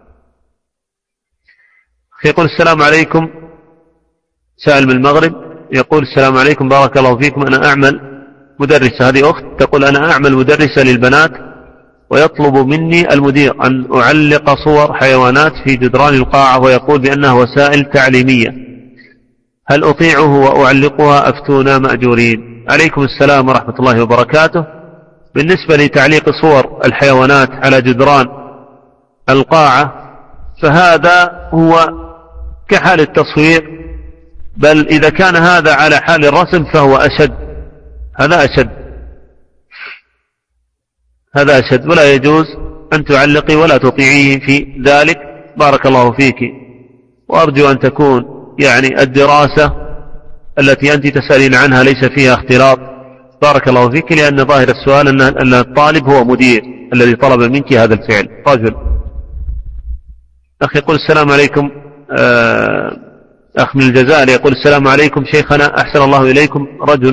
يقول السلام عليكم، سائل من المغرب يقول السلام عليكم بارك الله فيكم، أنا أعمل مدرسة، هذه أخت تقول أنا أعمل مدرسة للبنات، ويطلب مني المدير أن أعلق صور حيوانات في جدران القاعة، ويقول بأنها وسائل تعليمية، هل أطيعه وأعلقها أفتونا مأجورين؟ عليكم السلام ورحمة الله وبركاته. بالنسبة لتعليق صور الحيوانات على جدران القاعة فهذا هو كحال التصوير، بل إذا كان هذا على حال الرسم فهو أشد، هذا أشد هذا أشد ولا يجوز أن تعلقي ولا تطيعيه في ذلك، بارك الله فيك. وأرجو أن تكون يعني الدراسة التي أنت تسألين عنها ليس فيها اختلاط، بارك الله فيك، لأن ظاهر السؤال أن الطالب هو مدير الذي طلب منك هذا الفعل رجل. أخي يقول السلام عليكم، أخ من الجزائر يقول السلام عليكم شيخنا أحسن الله إليكم رجل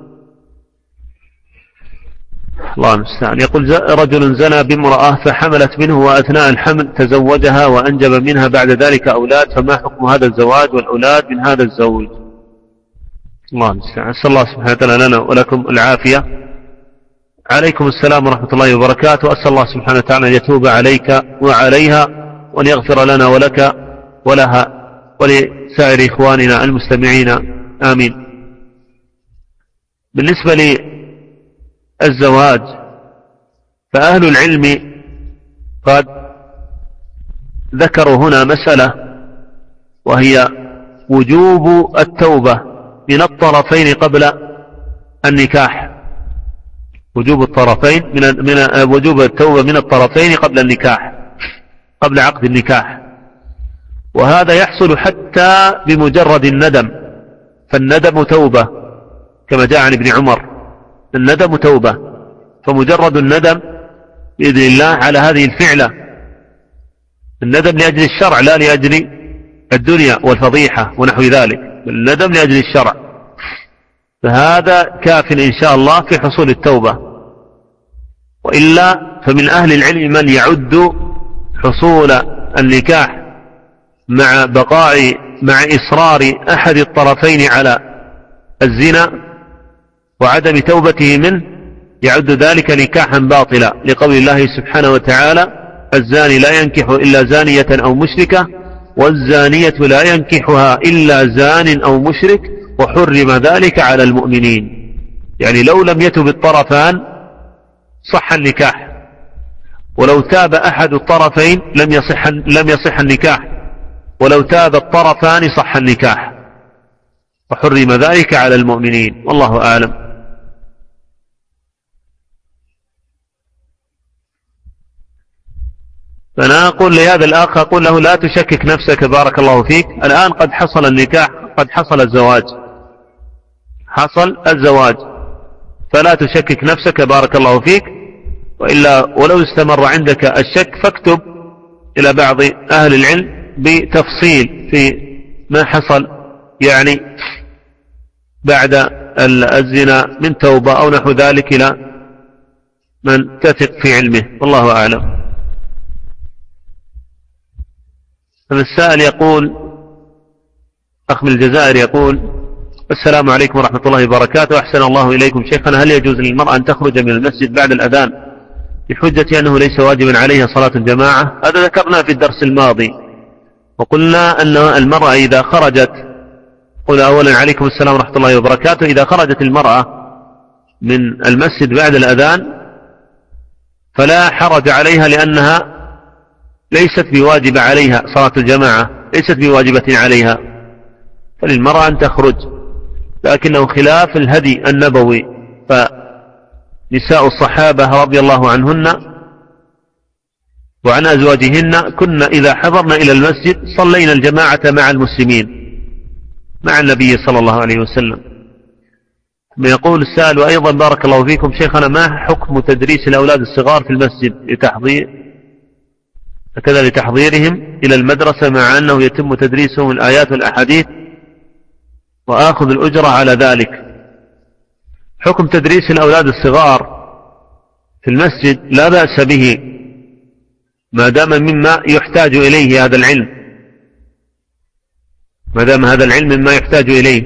الله المستعان يقول رجل زنى بامرأة فحملت منه وأثناء الحمل تزوجها وأنجب منها بعد ذلك أولاد فما حكم هذا الزواج والأولاد من هذا الزوج؟ الله المستعان. أسأل الله سبحانه وتعالى لنا ولكم العافية. عليكم السلام ورحمة الله وبركاته. أسأل الله سبحانه وتعالى أن يتوب عليك وعليها وأن يغفر لنا ولك ولها ولسائر إخواننا المستمعين آمين. بالنسبة للزواج فأهل العلم قد ذكروا هنا مسألة وهي وجوب التوبة من الطرفين قبل النكاح. وجوب الطرفين من من وجوب التوبة من الطرفين قبل النكاح قبل عقد النكاح، وهذا يحصل حتى بمجرد الندم، فالندم توبة كما جاء عن ابن عمر، الندم توبة، فمجرد الندم بإذن الله على هذه الفعلة، الندم لأجل الشرع لا لأجل الدنيا والفضيحة ونحو ذلك، بل الندم لأجل الشرع، فهذا كاف إن شاء الله في حصول التوبة. وإلا فمن أهل العلم من يعد حصول النكاح مع بقاء مع إصرار أحد الطرفين على الزنا وعدم توبته منه، يعد ذلك نكاحا باطلا، لقول الله سبحانه وتعالى الزاني لا ينكح إلا زانية أو مشركة والزانية لا ينكحها إلا زان أو مشرك وحرم ذلك على المؤمنين. يعني لو لم يتب الطرفان صح النكاح، ولو تاب أحد الطرفين لم يصح لم يصح النكاح، ولو تاب الطرفان صح النكاح وحرم ذلك على المؤمنين، والله أعلم. فأنا أقول لهذا الأخ أقول له لا تشكك نفسك بارك الله فيك، الآن قد حصل النكاح، قد حصل الزواج، حصل الزواج، فلا تشكك نفسك بارك الله فيك، وإلا ولو استمر عندك الشك فاكتب إلى بعض أهل العلم بتفصيل في ما حصل يعني بعد الزنا من توبة أو نحو ذلك إلى من تثق في علمه، والله أعلم. السائل يقول أخ من الجزائر يقول السلام عليكم ورحمة الله وبركاته، أحسن الله إليكم شيخنا، هل يجوز للمرأة أن تخرج من المسجد بعد الأذان بحجة أنه ليس واجبا عليها صلاة الجماعة؟ هذا ذكرنا في الدرس الماضي وقلنا أن المرأة إذا خرجت، قل أولا عليكم السلام ورحمة الله وبركاته، إذا خرجت المرأة من المسجد بعد الأذان فلا حرج عليها لأنها ليست بواجبة عليها صلاة الجماعة، ليست بواجبة عليها، فللمرأة أن تخرج، لكنه خلاف الهدي النبوي، فنساء الصحابة رضي الله عنهن وعن أزواجهن كنا إذا حضرنا إلى المسجد صلينا الجماعة مع المسلمين مع النبي صلى الله عليه وسلم. يقول السائل وأيضا بارك الله فيكم شيخنا، ما حكم تدريس الأولاد الصغار في المسجد لتحضير هكذا لتحضيرهم إلى المدرسة مع أنه يتم تدريسهم الآيات والأحاديث وآخذ الأجرة على ذلك؟ حكم تدريس الأولاد الصغار في المسجد لا بأس به ما دام مما يحتاج إليه هذا العلم، ما دام هذا العلم مما يحتاج إليه.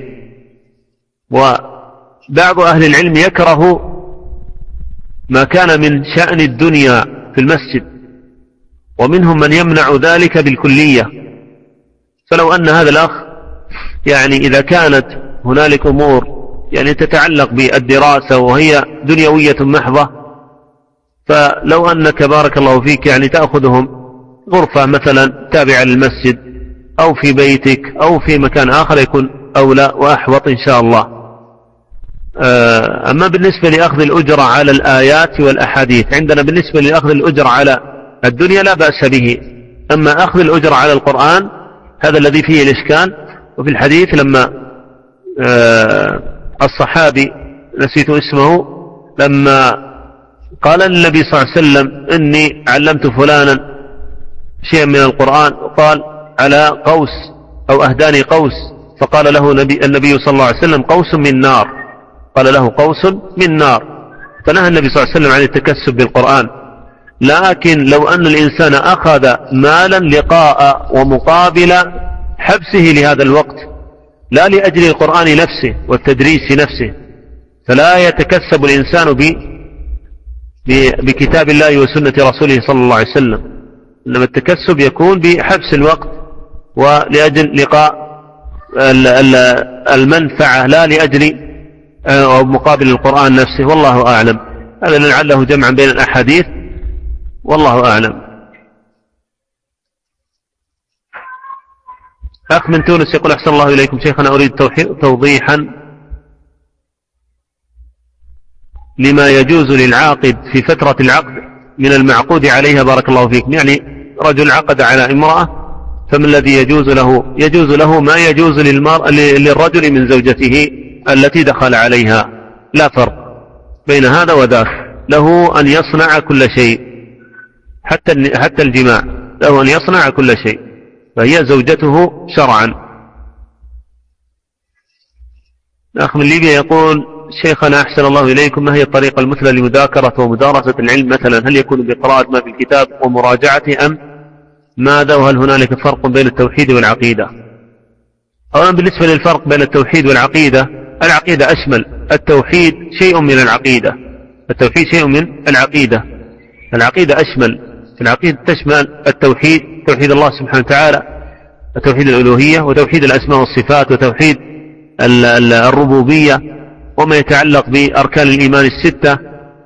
وبعض أهل العلم يكره ما كان من شأن الدنيا في المسجد، ومنهم من يمنع ذلك بالكلية. فلو أن هذا الأخ يعني إذا كانت هنالك أمور يعني تتعلق بالدراسة وهي دنيوية محضة، فلو أنك بارك الله فيك يعني تأخذهم غرفة مثلا تابعة للمسجد أو في بيتك أو في مكان آخر يكون أولى وأحوط إن شاء الله. أما بالنسبة لأخذ الأجرة على الآيات والأحاديث، عندنا بالنسبة لأخذ الأجرة على الدنيا لا بأس به، أما أخذ الأجرة على القرآن هذا الذي فيه الإشكال. وفي الحديث لما الصحابي نسيت اسمه لما قال النبي صلى الله عليه وسلم إني علمت فلانا شيئا من القرآن، وقال على قوس أو أهداني قوس، فقال له نبي النبي صلى الله عليه وسلم قوس من نار، قال له قوس من نار، فنهى النبي صلى الله عليه وسلم عن التكسب بالقرآن. لكن لو أن الإنسان أخذ مالا لقاء ومقابل حبسه لهذا الوقت لا لأجل القرآن نفسه والتدريس نفسه، فلا يتكسب الإنسان بكتاب الله وسنة رسوله صلى الله عليه وسلم، إنما التكسب يكون بحبس الوقت ولأجل لقاء المنفعة لا لأجل أو مقابل القرآن نفسه، والله أعلم. هذا لعله جمعا بين الأحاديث، والله أعلم. أخ من تونس يقول أحسن الله إليكم شيخنا، أريد توضيحا لما يجوز للعاقد في فترة العقد من المعقود عليها بارك الله فيكم. يعني رجل عقد على امرأة، فما الذي يجوز له؟ يجوز له ما يجوز للمرء للرجل من زوجته التي دخل عليها، لا فرق بين هذا وذاك، له أن يصنع كل شيء حتى حتى الجماع، له أن يصنع كل شيء، فهي زوجته شرعا. الأخ من ليبيا يقول شيخنا أحسن الله إليكم، ما هي الطريقة المثلى لمذاكرة ومدارسة العلم؟ مثلا هل يكون بقراءة ما في الكتاب ومراجعته أم ماذا؟ وهل هنالك فرق بين التوحيد والعقيدة؟ أولا بالنسبة للفرق بين التوحيد والعقيدة، العقيدة أشمل، التوحيد شيء من العقيدة، التوحيد شيء من العقيدة، العقيدة أشمل. العقيدة تشمل التوحيد، توحيد الله سبحانه وتعالى، توحيد الألوهية، وتوحيد الأسماء والصفات، وتوحيد الربوبية، وما يتعلق بأركان الإيمان الستة،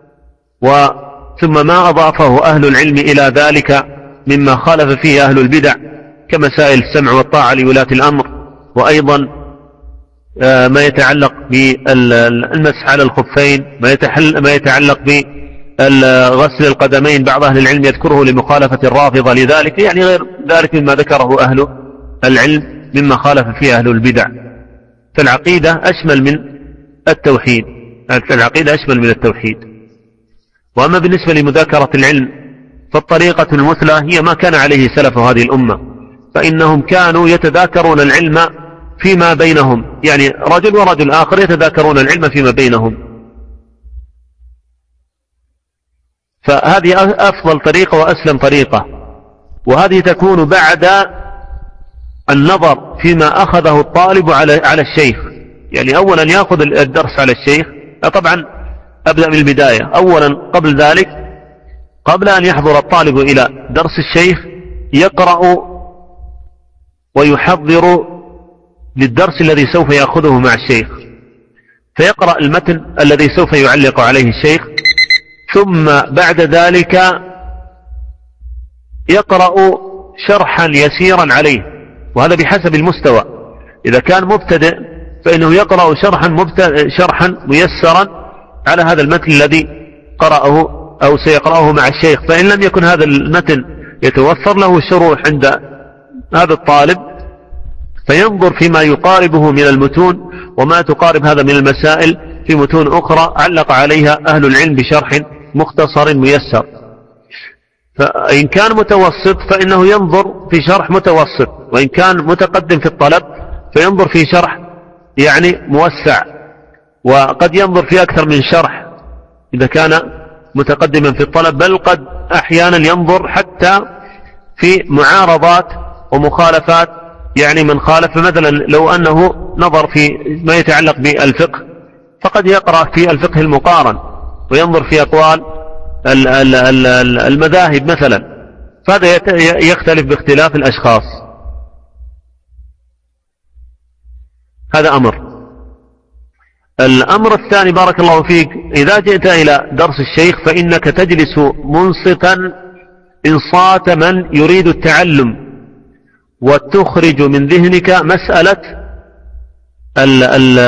وثم ما أضافه أهل العلم إلى ذلك مما خالف فيه أهل البدع كمسائل السمع والطاعة لولاة الأمر، وأيضا ما يتعلق بالمسح على الخفين، ما يتعلق بغسل القدمين، بعض أهل العلم يذكره لمخالفة الرافضة لذلك، يعني غير ذلك مما ذكره أهل العلم مما خالف فيه أهل البدع. فالعقيدة أشمل من التوحيد، العقيدة أشمل من التوحيد. وأما بالنسبة لمذاكرة العلم فالطريقة المثلى هي ما كان عليه سلف هذه الأمة، فإنهم كانوا يتذاكرون العلم فيما بينهم، يعني رجل ورجل آخر يتذاكرون العلم فيما بينهم، فهذه أفضل طريقة وأسلم طريقة. وهذه تكون بعد النظر فيما أخذه الطالب على على الشيخ، يعني أولا يأخذ الدرس على الشيخ، طبعا أبدأ من البداية. أولا قبل ذلك، قبل أن يحضر الطالب إلى درس الشيخ يقرأ ويحضر للدرس الذي سوف يأخذه مع الشيخ، فيقرأ المتن الذي سوف يعلق عليه الشيخ، ثم بعد ذلك يقرأ شرحا يسيرا عليه، وهذا بحسب المستوى. إذا كان مبتدئ فإنه يقرأ شرحا, شرحا ميسرا على هذا المتن الذي قرأه أو سيقرأه مع الشيخ. فإن لم يكن هذا المتن يتوفر له شروح عند هذا الطالب فينظر فيما يقاربه من المتون وما تقارب هذا من المسائل في متون أخرى علق عليها أهل العلم بشرح مختصر ميسر. فإن كان متوسط فإنه ينظر في شرح متوسط، وإن كان متقدم في الطلب فينظر في شرح يعني موسع، وقد ينظر في أكثر من شرح إذا كان متقدما في الطلب، بل قد أحيانا ينظر حتى في معارضات ومخالفات، يعني من خالف مثلا لو أنه نظر في ما يتعلق بالفقه فقد يقرأ في الفقه المقارن وينظر في أقوال المذاهب مثلا، فهذا يختلف باختلاف الأشخاص. هذا أمر. الأمر الثاني بارك الله فيك، إذا جئت إلى درس الشيخ فإنك تجلس منصتا إنصات من يريد التعلم، وتخرج من ذهنك مسألة ال ال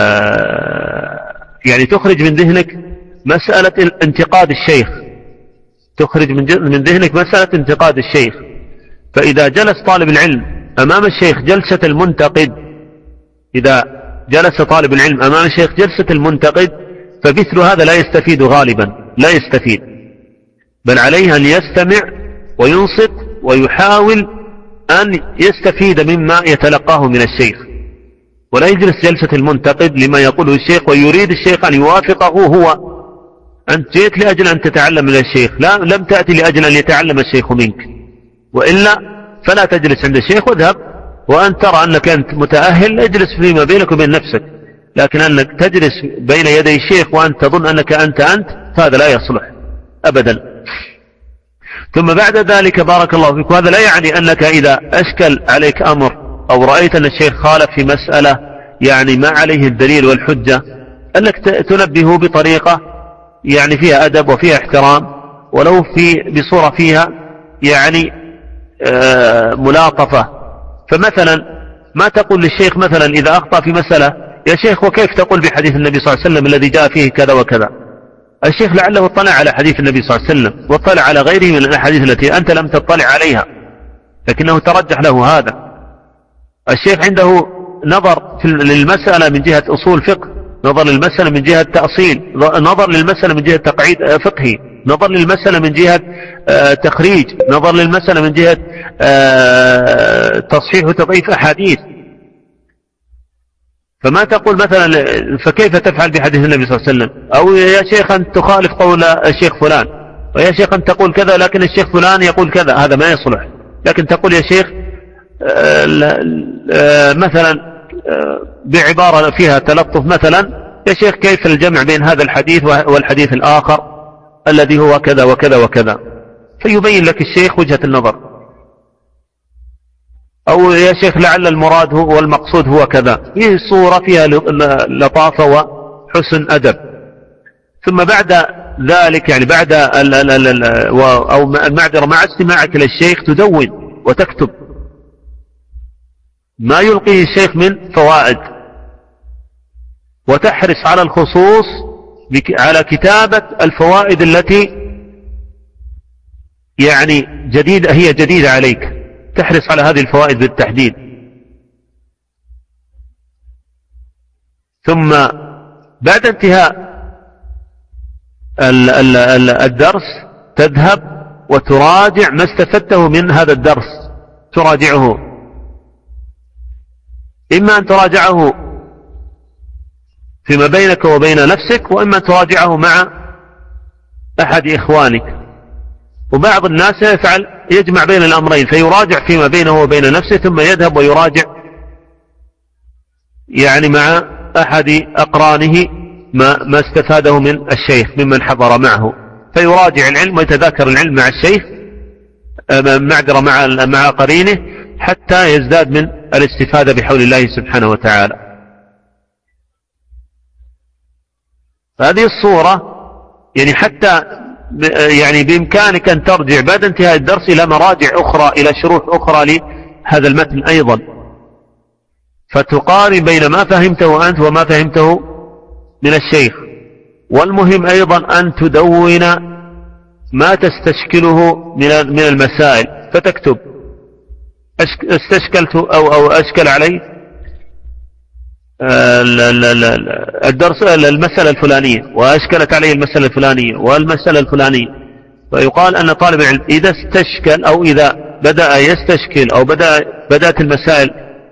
يعني تخرج من ذهنك مسألة انتقاد الشيخ، تخرج من ذهنك مسألة انتقاد الشيخ. فإذا جلس طالب العلم أمام الشيخ جلسة المنتقد، إذا جلس طالب العلم أمام الشيخ جلسة المنتقد فمثل هذا لا يستفيد غالبا، لا يستفيد، بل عليه أن يستمع وينصت ويحاول أن يستفيد مما يتلقاه من الشيخ، ولا يجلس جلسة المنتقد لما يقوله الشيخ ويريد الشيخ أن يوافقه هو. أنت جئت لأجل أن تتعلم من الشيخ، لا لم تأتي لأجل أن يتعلم الشيخ منك، وإلا فلا تجلس عند الشيخ واذهب وأن ترى أنك أنت متأهل، اجلس فيما بينك وبين نفسك. لكن أنك تجلس بين يدي الشيخ وأنت تظن أنك أنت أنت، هذا لا يصلح أبدا. ثم بعد ذلك بارك الله فيك، وهذا لا يعني أنك إذا أشكل عليك أمر أو رأيت أن الشيخ خالف في مسألة يعني ما عليه الدليل والحجة أنك تنبهه بطريقة يعني فيها أدب وفيها احترام، ولو في بصورة فيها يعني آه ملاطفة. فمثلا ما تقول للشيخ مثلا إذا أخطأ في مسألة: يا شيخ وكيف تقول بحديث النبي صلى الله عليه وسلم الذي جاء فيه كذا وكذا؟ الشيخ لعله اطلع على حديث النبي صلى الله عليه وسلم واطلع على غيره من الأحاديث التي أنت لم تطلع عليها، لكنه ترجح له هذا. الشيخ عنده نظر للمسألة من جهة أصول فقه، نظر للمسألة من جهة تأصيل، نظر للمسألة من جهة تقعيد فقهي، نظر للمسألة من جهة تخريج، نظر للمسألة من جهة تصحيح وتضعيف أحاديث. فما تقول مثلا فكيف تفعل بحديث النبي صلى الله عليه وسلم، أو يا شيخ أنت تخالف قول الشيخ فلان، ويا شيخ أنت تقول كذا لكن الشيخ فلان يقول كذا، هذا ما يصلح. لكن تقول يا شيخ مثلا بعبارة فيها تلطف مثلا: يا شيخ كيف الجمع بين هذا الحديث والحديث الآخر الذي هو كذا وكذا وكذا، فيبين لك الشيخ وجهة النظر. أو يا شيخ لعل المراد هو والمقصود هو كذا، هي صورة فيها لطافة وحسن أدب. ثم بعد ذلك يعني بعد أو المعذرة مع استماعك للشيخ تدون وتكتب ما يلقيه الشيخ من فوائد، وتحرص على الخصوص على كتابة الفوائد التي يعني جديدة، هي جديدة عليك، تحرص على هذه الفوائد بالتحديد. ثم بعد انتهاء الدرس تذهب وتراجع ما استفدته من هذا الدرس، تراجعه، إما أن تراجعه فيما بينك وبين نفسك، وإما أن تراجعه مع أحد إخوانك. وبعض الناس يفعل يجمع بين الأمرين، فيراجع فيما بينه وبين نفسه ثم يذهب ويراجع يعني مع أحد أقرانه ما, ما استفاده من الشيخ ممن حضر معه، فيراجع العلم ويتذاكر العلم مع الشيخ معذرة مع مع قرينه حتى يزداد من الاستفادة بحول الله سبحانه وتعالى. هذه الصورة يعني حتى يعني بإمكانك أن ترجع بعد انتهاء الدرس إلى مراجع أخرى، إلى شروح أخرى لهذا المتن أيضا، فتقارن بين ما فهمته أنت وما فهمته من الشيخ. والمهم أيضا أن تدون ما تستشكله من المسائل، فتكتب: استشكلت أو, أو أشكل علي الدرس المسألة الفلانية، وأشكلت عليه المسألة الفلانية والمسألة الفلانية. فيقال أن طالب العلم إذا استشكل أو إذا بدأ يستشكل أو بدأ بدأت المسائل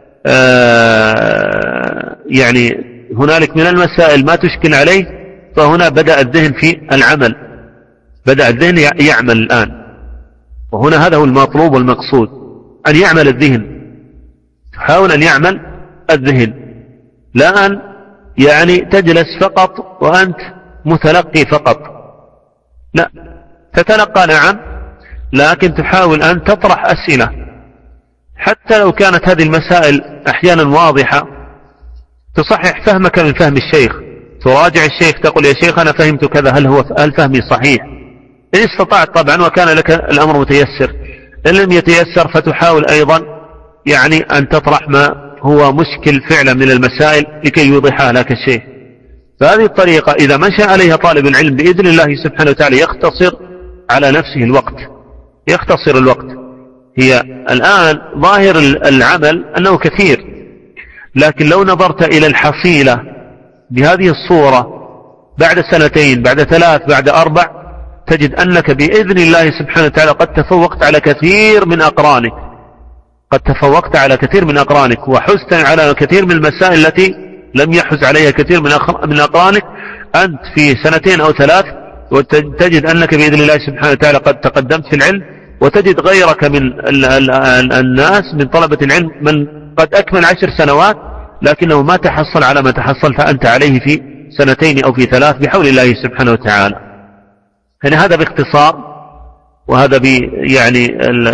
يعني هنالك من المسائل ما تشكل عليه، فهنا بدأ الذهن في العمل، بدأ الذهن يعمل الآن. وهنا هذا هو المطلوب والمقصود، أن يعمل الذهن، تحاول أن يعمل الذهن، لا أن يعني تجلس فقط وأنت متلقي فقط، لا، تتلقى نعم، لكن تحاول أن تطرح أسئلة، حتى لو كانت هذه المسائل أحيانا واضحة تصحح فهمك من فهم الشيخ، تراجع الشيخ تقول: يا شيخ أنا فهمت كذا، هل هو هل فهمي صحيح؟ إن استطعت طبعا وكان لك الأمر متيسر، إن لم يتيسر فتحاول أيضا يعني أن تطرح ما هو مشكل فعلا من المسائل لكي يوضحها لك الشيخ. فهذه الطريقة إذا مشى عليها طالب العلم بإذن الله سبحانه وتعالى يختصر على نفسه الوقت، يختصر الوقت. هي الآن ظاهر العمل أنه كثير، لكن لو نظرت إلى الحصيلة بهذه الصورة بعد سنتين بعد ثلاث بعد أربع، تجد أنك بإذن الله سبحانه وتعالى قد تفوقت على كثير من أقرانك، قد تفوقت على كثير من أقرانك وحزت على كثير من المسائل التي لم يحز عليها كثير من أقرانك، أنت في سنتين أو ثلاث وتجد أنك بإذن الله سبحانه وتعالى قد تقدمت في العلم، وتجد غيرك من الناس من طلبة العلم من قد أكمل عشر سنوات لكنه ما تحصل على ما تحصلت أنت عليه في سنتين أو في ثلاث بحول الله سبحانه وتعالى. يعني هذا باختصار، وهذا ب يعني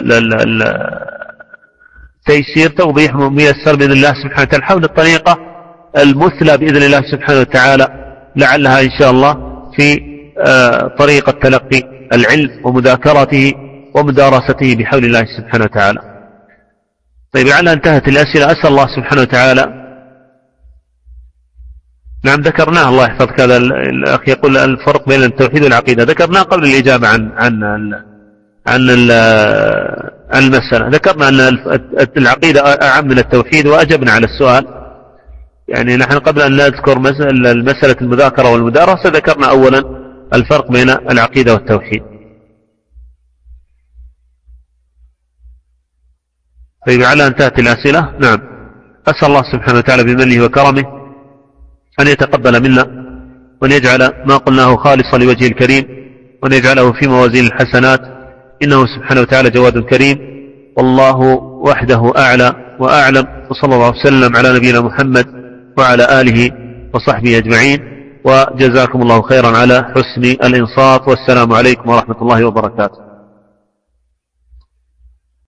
تيسير توضيح ميسر بإذن الله سبحانه وتعالى حول الطريقة المثلى بإذن الله سبحانه وتعالى، لعلها إن شاء الله في طريقة تلقي العلم ومذاكرته ومدارسته بحول الله سبحانه وتعالى. طيب لعلها انتهت الأسئلة. أسأل الله سبحانه وتعالى. نعم ذكرناه، الله يحفظك. هذا الأخ يقول الفرق بين التوحيد والعقيدة، ذكرناه قبل الإجابة عن عن عن المسألة. ذكرنا أن العقيدة أعم من التوحيد وأجبنا على السؤال. يعني نحن قبل أن نذكر مسألة المذاكرة والمدارسة ذكرنا أولا الفرق بين العقيدة والتوحيد. طيب على انتهت الأسئلة. نعم، أسأل الله سبحانه وتعالى بمنه وكرمه أن يتقبل منا وأن يجعل ما قلناه خالصا لوجه الكريم، وأن يجعله في موازين الحسنات، إنه سبحانه وتعالى جواد كريم، والله وحده أعلى وأعلم. وصلى الله وسلم على نبينا محمد وعلى آله وصحبه أجمعين، وجزاكم الله خيرا على حسن الإنصات، والسلام عليكم ورحمة الله وبركاته.